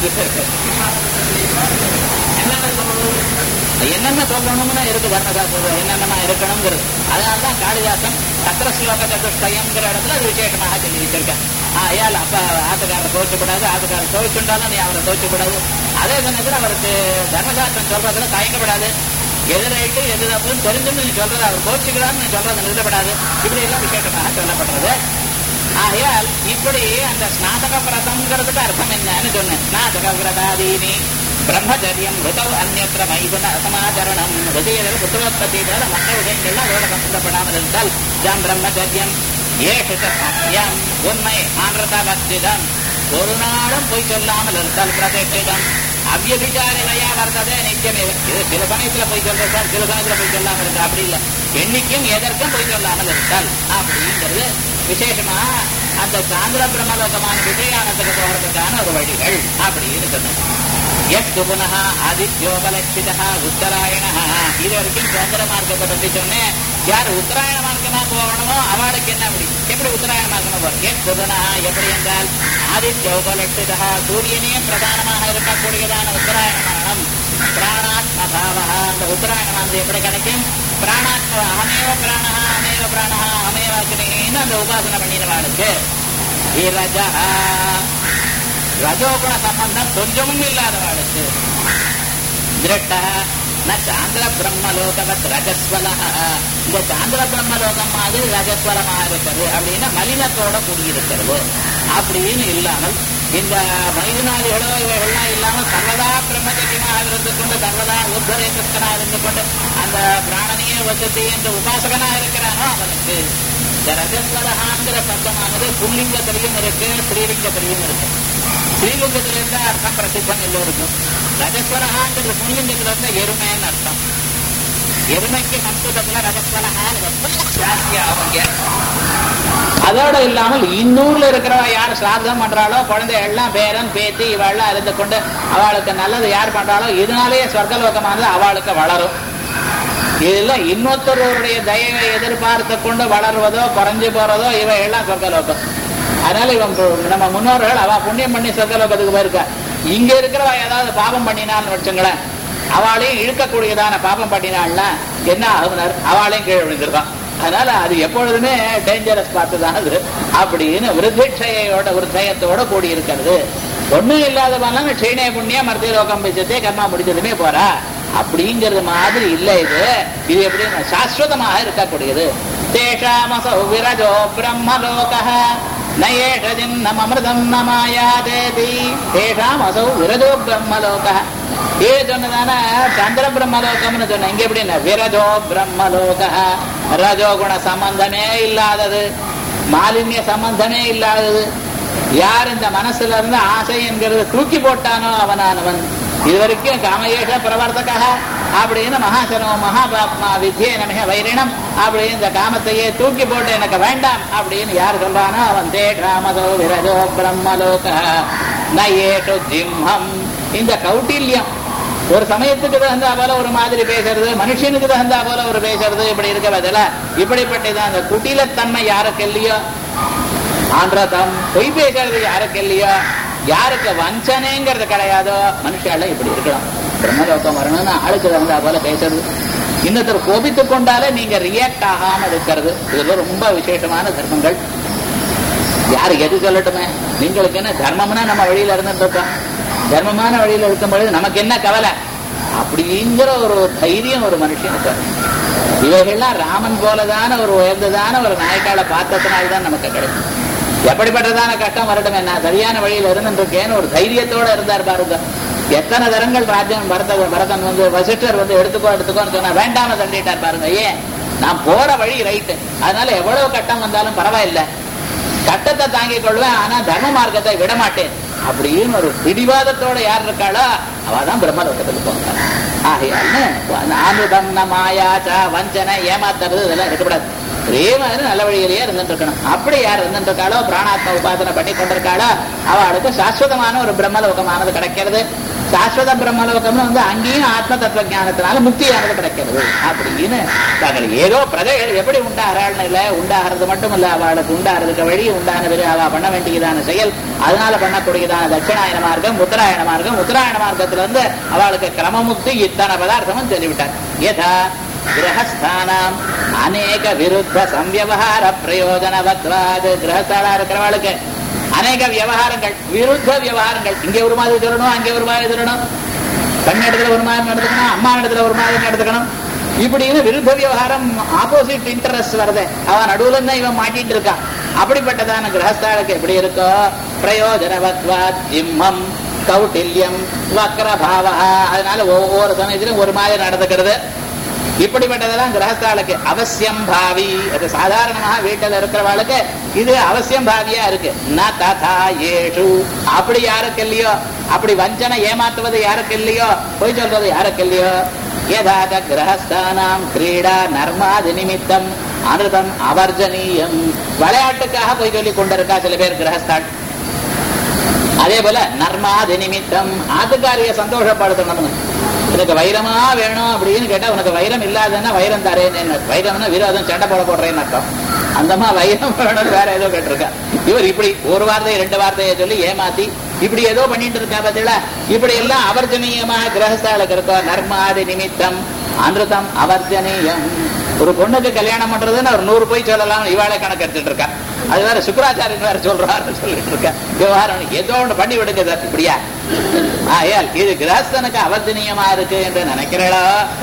என்னென்ன சொல்லணும்னு இருக்கு தர்மசாஸ்திரம், என்னென்னமா இருக்கணுங்கிறது. அதனால்தான் காளிதாசன் சத்திரஸ்லோக சதுஷ்டயம்ங்கிற இடத்துல அது விசேஷமாக சொல்லி வச்சிருக்கேன். ஏன் அப்ப ஆத்துக்காரரை துவைச்சக்கூடாது, ஆத்துக்காரர் துவைச்சுண்டாலும் நீ அவரை துவைச்சக்கூடாது. அதே சமயத்தில் அவருக்கு தர்மசாஸ்திரம் சொல்றதுல தயக்கப்படாது, எதிரைட்டு எதிரப்புன்னு தெரிஞ்சுன்னு நீ சொல்றது அவர் கோச்சிக்கிறான்னு நீ சொல்றது நிறுத்தப்படாது. இப்படி எல்லாம் விசேஷமாக சொல்லப்படுறது. ஆகையால் இப்படி அந்த ஸ்நாதக விரதம்ங்கிறதுக்கு அர்த்தம் என்னன்னு சொன்னேன். ஸ்நாதக விரதாதீனி பிரம்மச்சரியம் ருதவ் அந்நத்திர மைதுன அசமாச்சரணம் ருதயத்தில் புத்திரோத்பத்தி மற்ற விஷயங்கள்லாம் அதோட சம்பந்தப்படாமல் இருந்தால் ஜாம் பிரம்மச்சரியம் ஏஷ சத்தியம் உண்மை ஆந்திரதவஸ்திதம் ஒரு நாளும் போய் சொல்லாமல் இருந்தால் பிரதிஷ்டிதம் அவ்யபிச்சாரிலையா வர்றதே நிச்சயமே. இது சில சமயத்துல போய் சொல்றால் சில சமயத்துல போய் சொல்லாமல் இருக்கா, அப்படி இல்லை, என்னைக்கும் எதற்கும் போய் சொல்லாமல் இருந்தால் அப்படிங்கிறது விசேஷமா அந்த சாந்திர பிரம்மலோகமான விஜயானத்துக்கு போகிறதுக்கான ஒரு வழிகள் அப்படின்னு சொன்னாங்க. எட்டு புனக ஆதித்யோபலட்சிதா உத்தராயண, இது வரைக்கும் சந்திர மார்க்கத்தை பற்றி சொன்னேன். யார் உத்தராயண மார்க்கமா போகணுமோ அவளுக்கு என்ன முடியும், எப்படி உத்தராயண மார்க்கமா போறோம். எட்டு புனக எப்படி என்றால் ஆதித்யோபலட்சிதா சூரியனே பிரதானமாக இருக்கக்கூடியதான உத்தராயணமானம் பிராணாத்மபாவா. அந்த உத்தராயணமானது எப்படி கிடைக்கும், பிராணாத்ம அகமேவ பிராணா அமேவ பிராணா அமேவ அக்னின்னு அந்த உபாசனை பண்ணினவாளுக்கு ரஜோகுண சம்பந்தம் கொஞ்சமும் இல்லாதவாளுக்கு திருட்ட சாந்திர பிரம்மலோகவத் ரஜஸ்வல. இந்த சாந்திர பிரம்மலோகம் மாதிரி ரஜஸ்வலமாக இருக்கிறது அப்படின்னா மலினத்தோட கூடியிருக்கிறது அப்படின்னு இல்லாமல் இந்த மைதுனாதிகளோ இவைகள்லாம் இல்லாமல் சர்வதா பிரம்மச்சரியமாக இருந்து கொண்டு சர்வதா உத்வரேகனாக இருந்து கொண்டு அந்த பிராணனிய வசதி என்ற உபாசகனாக இருக்கிறானோ அவனுக்கு இந்த ரஜஸ்வரகாங்கிற சப்தமானது புல்லிங்கத்திலையும் இருக்கு, ஸ்ரீலிங்கத்திலையும் இருக்கு. ஸ்ரீலிங்கத்திலிருந்தா அர்த்தம் பிரசித்தம் எல்லோருக்கும். ரஜஸ்வரகாங்கிறது புல்லிங்கத்துல இருந்த எருமைன்னு அர்த்தம். எருமைக்கு சம்ஸ்கிருதத்துல ரஜஸ்வரகான்னு ஜாஸ்தியா அவங்க. அதோட இல்லாமல் இன்னூர்ல இருக்கிறவ யார் சாதம் பண்றாளோ குழந்தைகள்லாம் பேரன் பேத்தி இவெல்லாம் இருந்து கொண்டு அவளுக்கு நல்லது யார் பண்றாளோ இதனாலேயே சொர்க்கலோகமானது அவளுக்கு வளரும். இதெல்லாம் இன்னொருத்தருடைய தயவை எதிர்பார்த்து கொண்டு வளர்வதோ குறைஞ்சு போறதோ இவையெல்லாம் சொர்க்கலோகம். அதனால இவன் நம்ம முன்னோர்கள் அவ புண்ணியம் பண்ணி சொர்க்கலோகத்துக்கு போயிருக்கா. இங்க இருக்கிறவ ஏதாவது பாபம் பண்ணினான்னு வச்சுங்களேன், அவளையும் இழுக்கக்கூடியதான பாபம் பண்ணினாள்னா என்ன ஆகுனர், அவளையும் கீழே விழுந்திருக்கான். அதனால அது எப்பொழுதுமே டேஞ்சரஸ் பார்த்துதான் அது அப்படின்னு விருத்திட்சையோட விருத்தயத்தோட கூடி இருக்கிறது. ஒண்ணும் இல்லாதவனால க்ஷீணே புண்ணிய மர்த்திய லோகம் பிச்சத்தே கர்மா முடிச்சதுமே போறா அப்படிங்கிறது மாதிரி இல்லை. இது எப்படி சாஸ்வதமாக இருக்கக்கூடியது. தேஷாமசௌ விரஜோ பிரம்மலோகः நயேஷ ஜன்னம் அமிர்தம் ந மாயாதேதி. தேஷாமசௌ விரஜோ பிரம்மலோகः. ஏ சொன்னதான சந்திர பிரம்மலோகம்னு சொன்ன, இங்க எப்படின்னா விரஜோ பிரம்மலோகः, ரஜோகுண சம்பந்தமே இல்லாதது, மாலின்ய சம்பந்தமே இல்லாதது. யார் இந்த மனசுல இருந்து ஆசை என்கிறது தூக்கி போட்டானோ அவனானவன். இதுவரைக்கும் காமயேஷ பிரவர்த்தக அப்படின்னு மகாசனோ மகாபாப்மா வித்யே நமக வைரிணம் அப்படின்னு இந்த காமத்தையே தூக்கி போட்டு எனக்கு வேண்டாம் அப்படின்னு யார் சொல்றானோ அவன் தேஷாமதோ விரஜோ பிரம்மலோக நயேஷு ஜிம்ஹம். இந்த கௌட்டில்யம் ஒரு சமயத்துக்கு தகுந்தா போல ஒரு மாதிரி பேசுறது, மனுஷனுக்கு தகுந்தா போல ஒரு பேசுறது, இப்படி இருக்க பதில இப்படிப்பட்டதான் அந்த குட்டிலத்தன்மை யாருக்கு இல்லையோ, ஆந்திரதம் பொய் பேசுறது யாருக்கு இல்லையோ, யாருக்கு வஞ்சனைங்கிறது கிடையாதோ மனுஷால இப்படி இருக்கலாம். பிரம்மலோகம் வரணும்னு ஆளுக்கு தகுந்தா போல பேசுறது, இன்னொருத்தர் கோபித்துக் கொண்டாலே நீங்க ரியாக்ட் ஆகாம இருக்கிறது, இதெல்லாம் ரொம்ப விசேஷமான தர்மங்கள். யாரு எது சொல்லட்டுமே, நீங்களுக்கு என்ன தர்மம்னா நம்ம வழியில இருந்துட்டு இருக்கோம், தர்மமான வழியில இருக்கும்பொழுது நமக்கு என்ன கவலை அப்படிங்கிற ஒரு தைரியம் ஒரு மனுஷனுக்கு. இவைகள்லாம் ராமன் போலதான ஒரு உயர்ந்ததான ஒரு நாயக்கால பார்த்ததுனால்தான் நமக்கு கிடைக்கும். எப்படிப்பட்டதான கஷ்டம் வரட்டும், நான் சரியான வழியில இருந்துருக்கேன்னு ஒரு தைரியத்தோட இருந்தார் பாருங்க. எத்தனை தரங்கள் ராஜ்யம் பரதன் வசிஷ்டர் எடுத்துக்கோன்னு சொன்னா வேண்டாம தண்டிட்டார் பாருங்க. ஏன்? நான் போற வழி ரைட்டு, அதனால எவ்வளவு கட்டம் வந்தாலும் பரவாயில்ல, கட்டத்தை தாங்கிக் கொள்வேன், ஆனா தர்ம மார்க்கத்தை விட மாட்டேன் அப்படின்னு ஒரு பிடிவாதத்தோட யார் இருக்காளோ அவதான் பிரம்மலோகத்துக்கு போகிறார். ஆகையால் மாயாச்சா வஞ்சனை ஏமாத்துறது இதெல்லாம் இருக்கக்கூடாது. ஒரே மாதிரி நல்ல வழியிலேயே இருந்துட்டு இருக்கணும். அப்படி யார் இருந்துட்டு இருக்காளோ, பிராணாத்ம உபாசனை பண்ணி கொண்டிருக்காளோ அவளுக்கு சாஸ்வதமான ஒரு பிரம்மலோகமானது கிடைக்கிறது. சாஸ்வத பிரம்மலோகம்னு அங்கேயும் ஆத்ம தத்துவ ஞானத்தினால முக்தியானது கிடைக்கிறது அப்படின்னு தாங்கள் ஏதோ பிரஜைகள் எப்படி உண்டாகிறாள்னு இல்லை, உண்டாகிறது மட்டும் இல்ல, அவளுக்கு உண்டாகிறதுக்கு வழி உண்டான பிறகு அவ பண்ண வேண்டியதான செயல், அதனால பண்ணக்கூடியதான தட்சிணாயன மார்க்கம், உத்தராயண மார்க்கம், உத்தராயண மார்க்கத்திலிருந்து அவளுக்கு கிரமமுக்தி இத்தனை பதார்த்தமும் சொல்லிவிட்டார். ஏதா கிரகஸ்தானம் அநேக விருத்த சம்வியவஹார பிரயோஜனவத்வாது, கிரகஸ்தானா இருக்கிறவளுக்கு அநேக விவகாரங்கள், விருத்த விவகாரங்கள், இங்கே ஒரு மாதிரி சொல்லணும், அங்கே ஒரு மாதிரி சொல்லணும், கண் இடத்துல ஒரு மாதிரி நடந்துக்கணும், அம்மா இடத்துல ஒரு மாதிரி நடந்துக்கணும், இப்படின்னு விருத்த விவகாரம், ஆப்போசிட் இன்ட்ரெஸ்ட் வருது, அவன் நடுவுல இருந்தா இவன் மாட்டிட்டு இருக்கான். அப்படிப்பட்டதான கிரகஸ்தாளுக்கு எப்படி இருக்கோ, பிரயோஜனவத்வாத் இம்மம் கௌட்டில்யம் வக்ரபாவா, அதனால ஒவ்வொரு சமயத்திலும் ஒரு மாதிரி நடந்துக்கிறது. இப்படிப்பட்டதெல்லாம் கிரகஸ்தாளுக்கு அவசியம் பாவி. அது சாதாரணமாக வீட்டில் இருக்கிறவாளுக்கு இது அவசியம் பாவியா இருக்கு. ந ததா ஏஷு, அப்படி யாருக்கு இல்லையோ, அப்படி வஞ்சனை ஏமாத்துவது யாருக்கு இல்லையோ, பொய் சொல்றது யாருக்கு இல்லையோ. யதாக கிரகஸ்தானாம் கிரீடா நர்மாதி நிமித்தம் அனுதம் அவர்ஜனீயம், விளையாட்டுக்காக பொய் சொல்லி கொண்டிருக்கா சில பேர் கிரகஸ்தான். அதே போல நர்மாதி நிமித்தம், ஆத்துக்காரிய சந்தோஷப்படுத்தணும். எனக்கு வைரமா வேணும் அப்படின்னு கேட்டா உனக்கு வைரம் இல்லாதன்னா வைரம் தரேன்னு, வைரம்னா விரோதம் சண்டை போடுறேன்னு அர்த்தம். அந்தமா வைரம் வேணும்னு வேற ஏதோ கேட்டிருக்கா. இவர் இப்படி ஒரு வார்த்தையை 2 வார்த்தையை சொல்லி ஏமாத்தி இப்படி ஏதோ பண்ணிட்டு இருக்கா பார்த்தீங்களா. இப்படி எல்லாம் அவர்ஜனீயமாக கிரகஸ்தாளுக்கு இருக்கோ. நர்மாதி நிமித்தம் அனுதம் அவர்ஜனீயம். ஒரு பொண்ணுக்கு கல்யாணம் பண்றதுன்னு ஒரு 100 போய் சொல்லலாம், இவாளே கணக்கு எடுத்துட்டு இருக்கா. அது வேற சுக்கராச்சாரியன் வேற சொல்றாரு சொல்லிட்டு இருக்க. விவகாரம் ஏதோ ஒன்று பண்ணி விடுங்க சார், இப்படியா? ஆயால் இது கிரகஸ்தனுக்கு அவர்ஜனீயமா இருக்கு என்று நினைக்கிறீங்களோ,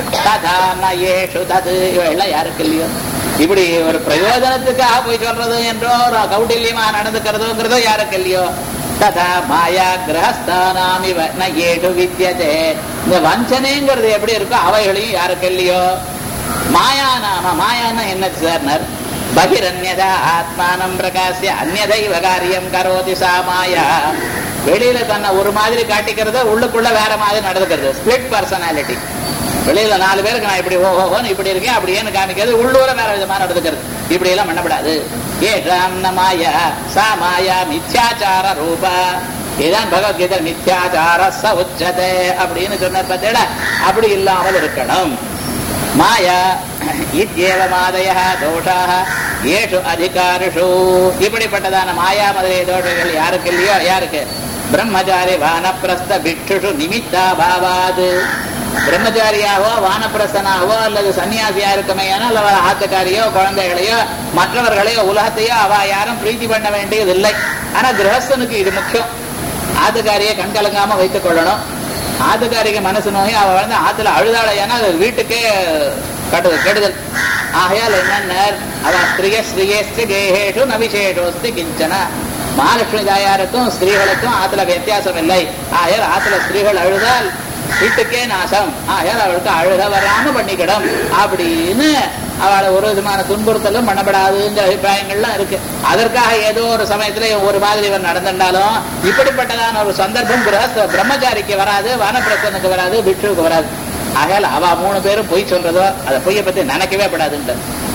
இவெல்லாம் யாருக்கு இல்லையோ. இப்படி ஒரு பிரயோஜனத்துக்காக போய் சொல்றது என்றோ ஒரு கௌட்டில்யமா நடந்துக்கிறதோங்கிறதோ யாருக்கு இல்லையோ. ததா மாயா கிரகஸ்தானாம் இவ ந ஏஷு வித்யதே, இந்த வஞ்சனைங்கிறது எப்படி இருக்கோ அவைகளையும் யாருக்கு இல்லையோ. மாயா நாம, மாயானா என்ன சார்? பகிரன்யதா ஆத்மானம் பிரகாசிய அந்நதைவ காரியம் கரோதி சா மாயா. வெளியில தன்னை ஒரு மாதிரி காட்டிக்கிறத உள்ளுக்குள்ள வேற மாதிரி நடந்துக்கிறது, ஸ்பிளிட் பர்சனாலிட்டி. வெளியில 4 பேருக்கு நான் இப்படி ஓஹோன்னு இப்படி இருக்கேன் அப்படின்னு காமிக்கிறது, உள்ளூர வேற விதமா நடந்துக்கிறது. இப்படி எல்லாம் பண்ணப்படாது. ஏஷாம் ந மாயா சா மாயா மித்யாச்சார ரூபா. இதுதான் பகவத்கீதை மித்யாச்சார ச உச்சதே அப்படின்னு சொன்னார் பார்த்தேடா. அப்படி இல்லாமல் இருக்கணும். மாயா இத்யேவ மாதய தோஷாः ஏஷு அதிகாரிஷு. இப்படிப்பட்டதான மாயா முதலிய தோஷங்கள் யாருக்கு இல்லையோ, யாருக்கு? பிரம்மச்சாரி வானப்பிரஸ்த பிக்ஷுஷு நிமித்தாபாவாது. பிரம்மச்சாரியாவோ வானப்பிரஸ்தனாவோ அல்லது சன்னியாசியா இருக்குமே ஆனால் அவ ஆத்துக்காரியோ குழந்தைகளையோ மற்றவர்களையோ உலகத்தையோ அவ யாரும் பிரீத்தி பண்ண வேண்டியதில்லை. ஆனா கிரகஸ்தனுக்கு இது முக்கியம். ஆத்துக்காரியை கண்கலங்காம வைத்துக் கொள்ளணும். ஆத்துக்காரிக்கு மனசு நோய், அவ ஆத்துல அழுதாளையானா அது வீட்டுக்கே கெடுதல். ஆகையால் என்னென்ன அவ ஸ்திரியே ஸ்ரீயே ஸ்ரீகேஷு நவிசேஷோஸ்தி கிஞ்சன. மகாலட்சுமி தாயாருக்கும் ஸ்திரீகளுக்கும் ஆத்துல வித்தியாசம் இல்லை. ஆகையால் ஆத்துல ஸ்திரீகள் அழுதால் வீட்டுக்கே நாசம். ஆகையால் அவளுக்கு அழுத வராம பண்ணிக்கிடும் அப்படின்னு அவளை ஒரு விதமான துன்புறுத்தலும் பண்ணப்படாதுங்கிற அபிப்பிராயங்கள்லாம் இருக்கு. அதற்காக ஏதோ ஒரு சமயத்துல ஒரு மாதிரி இவர் நடந்திருந்தாலும் இப்படிப்பட்டதான ஒரு சந்தர்ப்பம் பிரம்மச்சாரிக்கு வராது, வானப்பிரசனுக்கு வராது, பிக்ஷுவுக்கு வராது. ஆகையால் அவ 3 பேரும் பொய் சொல்றதோ அதை பொய்யை பத்தி நினைக்கவே படாதுன்ற.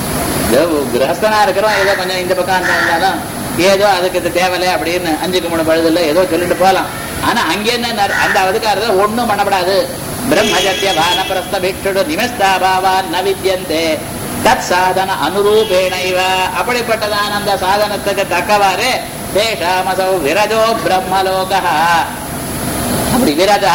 கிரகஸ்தனா இருக்கிறோம், ஏதோ கொஞ்சம் இந்த பக்கம் இருந்தாலும் ஏதோ அதுக்கு தேவையில்லை அப்படின்னு 5க்கு 3 பழுதில்லை ஏதோ சொல்லிட்டு போகலாம். ஆனா அங்கே என்ன அந்த அதுக்காக ஒன்னும் பண்ணப்படாது. பிரம்மஜத்ய வானப்பிரஸ்த பிக்ஷுடு நிமஸ்தாபாவா ந வித்யந்தே தத் சாதன அனுரூபேணைவ. அப்படிப்பட்டதான அந்த சாதனத்துக்கு தக்கவாறு தேஷாமசௌ விரஜோ பிரம்மலோகः. அப்படி விரஜா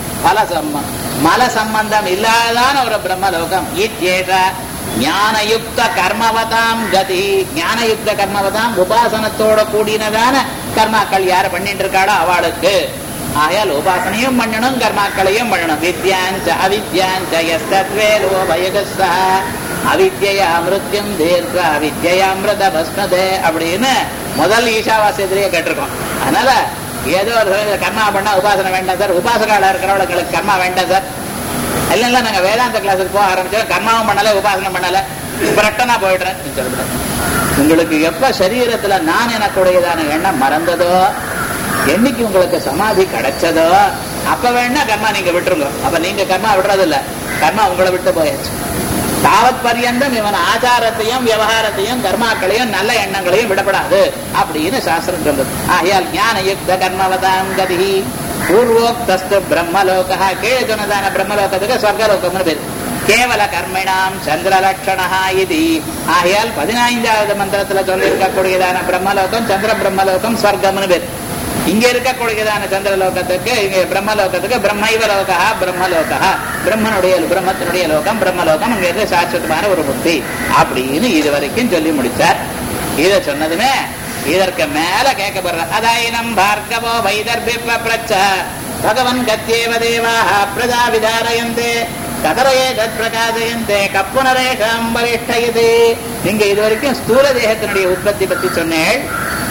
மல சம்பந்தம் இல்லாதான ஒரு பிரம்மலோகம். இத்யேஷ ஞானயுக்த கர்மவதாம் கதி. ஞானயுக்த கர்மவதாம் உபாசனத்தோட கூடினதான கர்மாக்கள் யார பண்ணிட்டு இருக்காளோ அவளுக்கு. ஆயால் உபாசனையும் பண்ணணும், கர்மாக்களையும் பண்ணணும். வித்யாஞ்ச அவித்யாஞ்ச யஸ்தத்வேலோ பயகஸ்ஸ அவித்யா மிருத்யம் தீர்க்க அவித்யா அமிர்த பஸ்மதே அப்படின்னு முதல் ஈஷாவாசியத்திலேயே கேட்டிருக்கோம். அதனால ஏதோ ஒரு கர்மா பண்ணா உபாசனை வேண்டாம் சார், உபாசகால இருக்கிறவங்களுக்கு கர்மா வேண்டாம் சார். இல்ல நாங்க வேதாந்த கிளாஸுக்கு போக ஆரம்பிச்சோம், கர்மாவும் பண்ணல உபாசனம் பண்ணல, பிரட்டனா போயிடுறேன் சொல்லக்கூடாது. உங்களுக்கு எப்ப சரீரத்துல நான் எனக்குடையதான எண்ணம் மறந்ததோ, என்னைக்கு உங்களுக்கு சமாதி கிடைச்சதோ அப்ப வேணா கர்மா நீங்க விட்டுருங்க. அப்ப நீங்க கர்மா விடுறது இல்ல, கர்மா உங்களை விட்டு போயாச்சு. தாவத் பரியந்தம் இவன் ஆச்சாரத்தையும் விவகாரத்தையும் கர்மாக்களையும் நல்ல எண்ணங்களையும் விடப்படாது அப்படின்னு சாஸ்திரம் சொல்றது. ஆகையால் ஞானயுக்த கர்மவதாம் கதி பூர்வோக்தஸ்து பிரம்மலோக. கீழே சொன்னதான பிரம்மலோகத்துக்கு ஸ்வர்கலோகம்னு பேரு. கேவல கர்மிணாம் சந்திரலட்சணா இது. ஆகையால் 15வது மந்திரத்துல சொல்லி இருக்கக்கூடியதான பிரம்மலோகம் சந்திர பிரம்மலோகம் ஸ்வர்க்கம்னு பேரு. இங்க இருக்கக்கூடியதான சந்திரலோகத்துக்கு இங்க பிரம்மலோகத்துக்கு பிரம்மைவ லோகா பிரம்மலோகா. பிரம்மத்தினுடைய லோகம் பிரம்மலோகம். அங்க இருந்து சாஸ்வதமான ஒரு முக்தி அப்படின்னு இதுவரைக்கும் சொல்லி முடிச்சார். இத சொன்னதுமே இதற்கு மேல கேட்கப்படுற அதாயினம் பார்கவோ வைதர்பிப்ப பிரச்ச பகவன் கத்யேவ தேவாஹ பிரஜா விதாரயந்தே கதரையே தத் பிரகாசயந்தே கப்புனரேஷம் வரிஷ்டயதே. நீங்க இதுவரைக்கும் ஸ்தூல தேகத்தினுடைய உற்பத்தி பத்தி சொன்னேன்.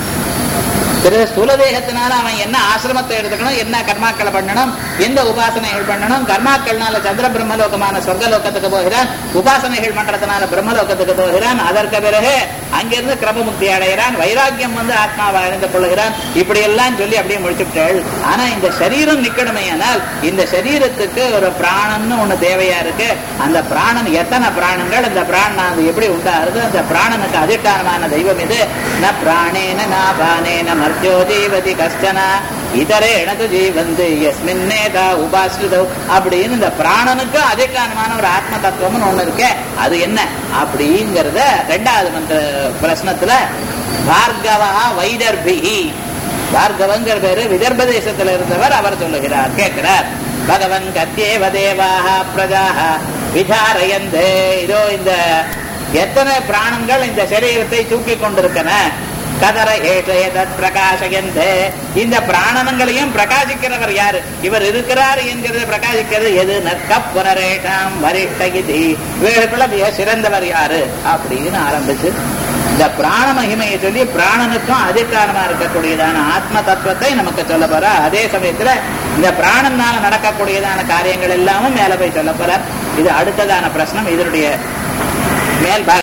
ஸ்தூல தேகத்தினால அவன் என்ன ஆசிரமத்தை எடுத்துக்கணும், என்ன கர்மாக்களை பண்ணணும், எந்த உபாசனைகள் பண்ணணும். கர்மாக்கள்னால சந்திர பிரம்மலோகமான சொர்க்கலோகத்துக்கு போகிறான், உபாசனைகள் பண்றதுனால பிரம்மலோகத்துக்கு போகிறான். அதற்கு பிறகு அங்கிருந்து கிரமமுக்தி அடைகிறான், வைராக்கியம் வந்து ஆத்மாவை அறிந்து கொள்ளுகிறான். இப்படி எல்லாம் சொல்லி அப்படியே முடிச்சுட்டாள். ஆனா இந்த சரீரம் நிக்கணுமே, ஆனால் இந்த சரீரத்துக்கு ஒரு பிராணன்னு ஒண்ணு தேவையா இருக்கு. அந்த பிராணன் எத்தனை பிராணங்கள், அந்த பிராணன் அது எப்படி உண்டாருது, அந்த பிராணனுக்கு அதிஷ்டானமான தெய்வம் இது. ந பிராணேன நா பானேன மர்த்தியோ ஜீவதி கஷ்டன இதரேனது ஜீவந்து யஸ்மின்னேதா உபாஸ்ருதோ அப்படின்னு இந்த பிராணனுக்கு அதிஷ்டானமான ஒரு ஆத்ம தத்துவம்னு ஒண்ணு இருக்கு. அது என்ன அப்படிங்கறத 2வது மந்திர பிரश्नத்துல பார்கவா வைதர்பிஹி. பார்கவங்கிற பேரு விதர்ப தேசத்துல இருந்தவர், அவர் சொல்லுகிறார், கேட்கிறார். பகவன் கத்யேவ தேவாஹ பிரஜாஹ விசாரயந்தே. இதோ இந்த எத்தனை பிராணங்கள் இந்த சரீரத்தை தூக்கி கொண்டிருக்கன. கதர ஏஷயதத் பிரகாசயந்தே. இந்த பிராணனங்களையும் பிரகாசிக்கிறவர் யாரு, இவர் இருக்கிறார் என்கிறது பிரகாசிக்கிறது எது, நற்கப்புனரேஷாம் வரிஷ்டயிதி. இவர்களுக்குள்ள மிக சிறந்தவர் யாரு அப்படின்னு ஆரம்பிச்சு இந்த பிராண மகிமையை சொல்லி பிராணனுக்கும் அதிஷ்டானமா இருக்கக்கூடியதான ஆத்ம தத்துவத்தை நமக்கு சொல்ல போற. அதே சமயத்துல இந்த பிராணனால நடக்கக்கூடியதான காரியங்கள் எல்லாமும் மேல போய் சொல்ல போற. இது அடுத்ததான பிரச்சனை. இதனுடைய மேல்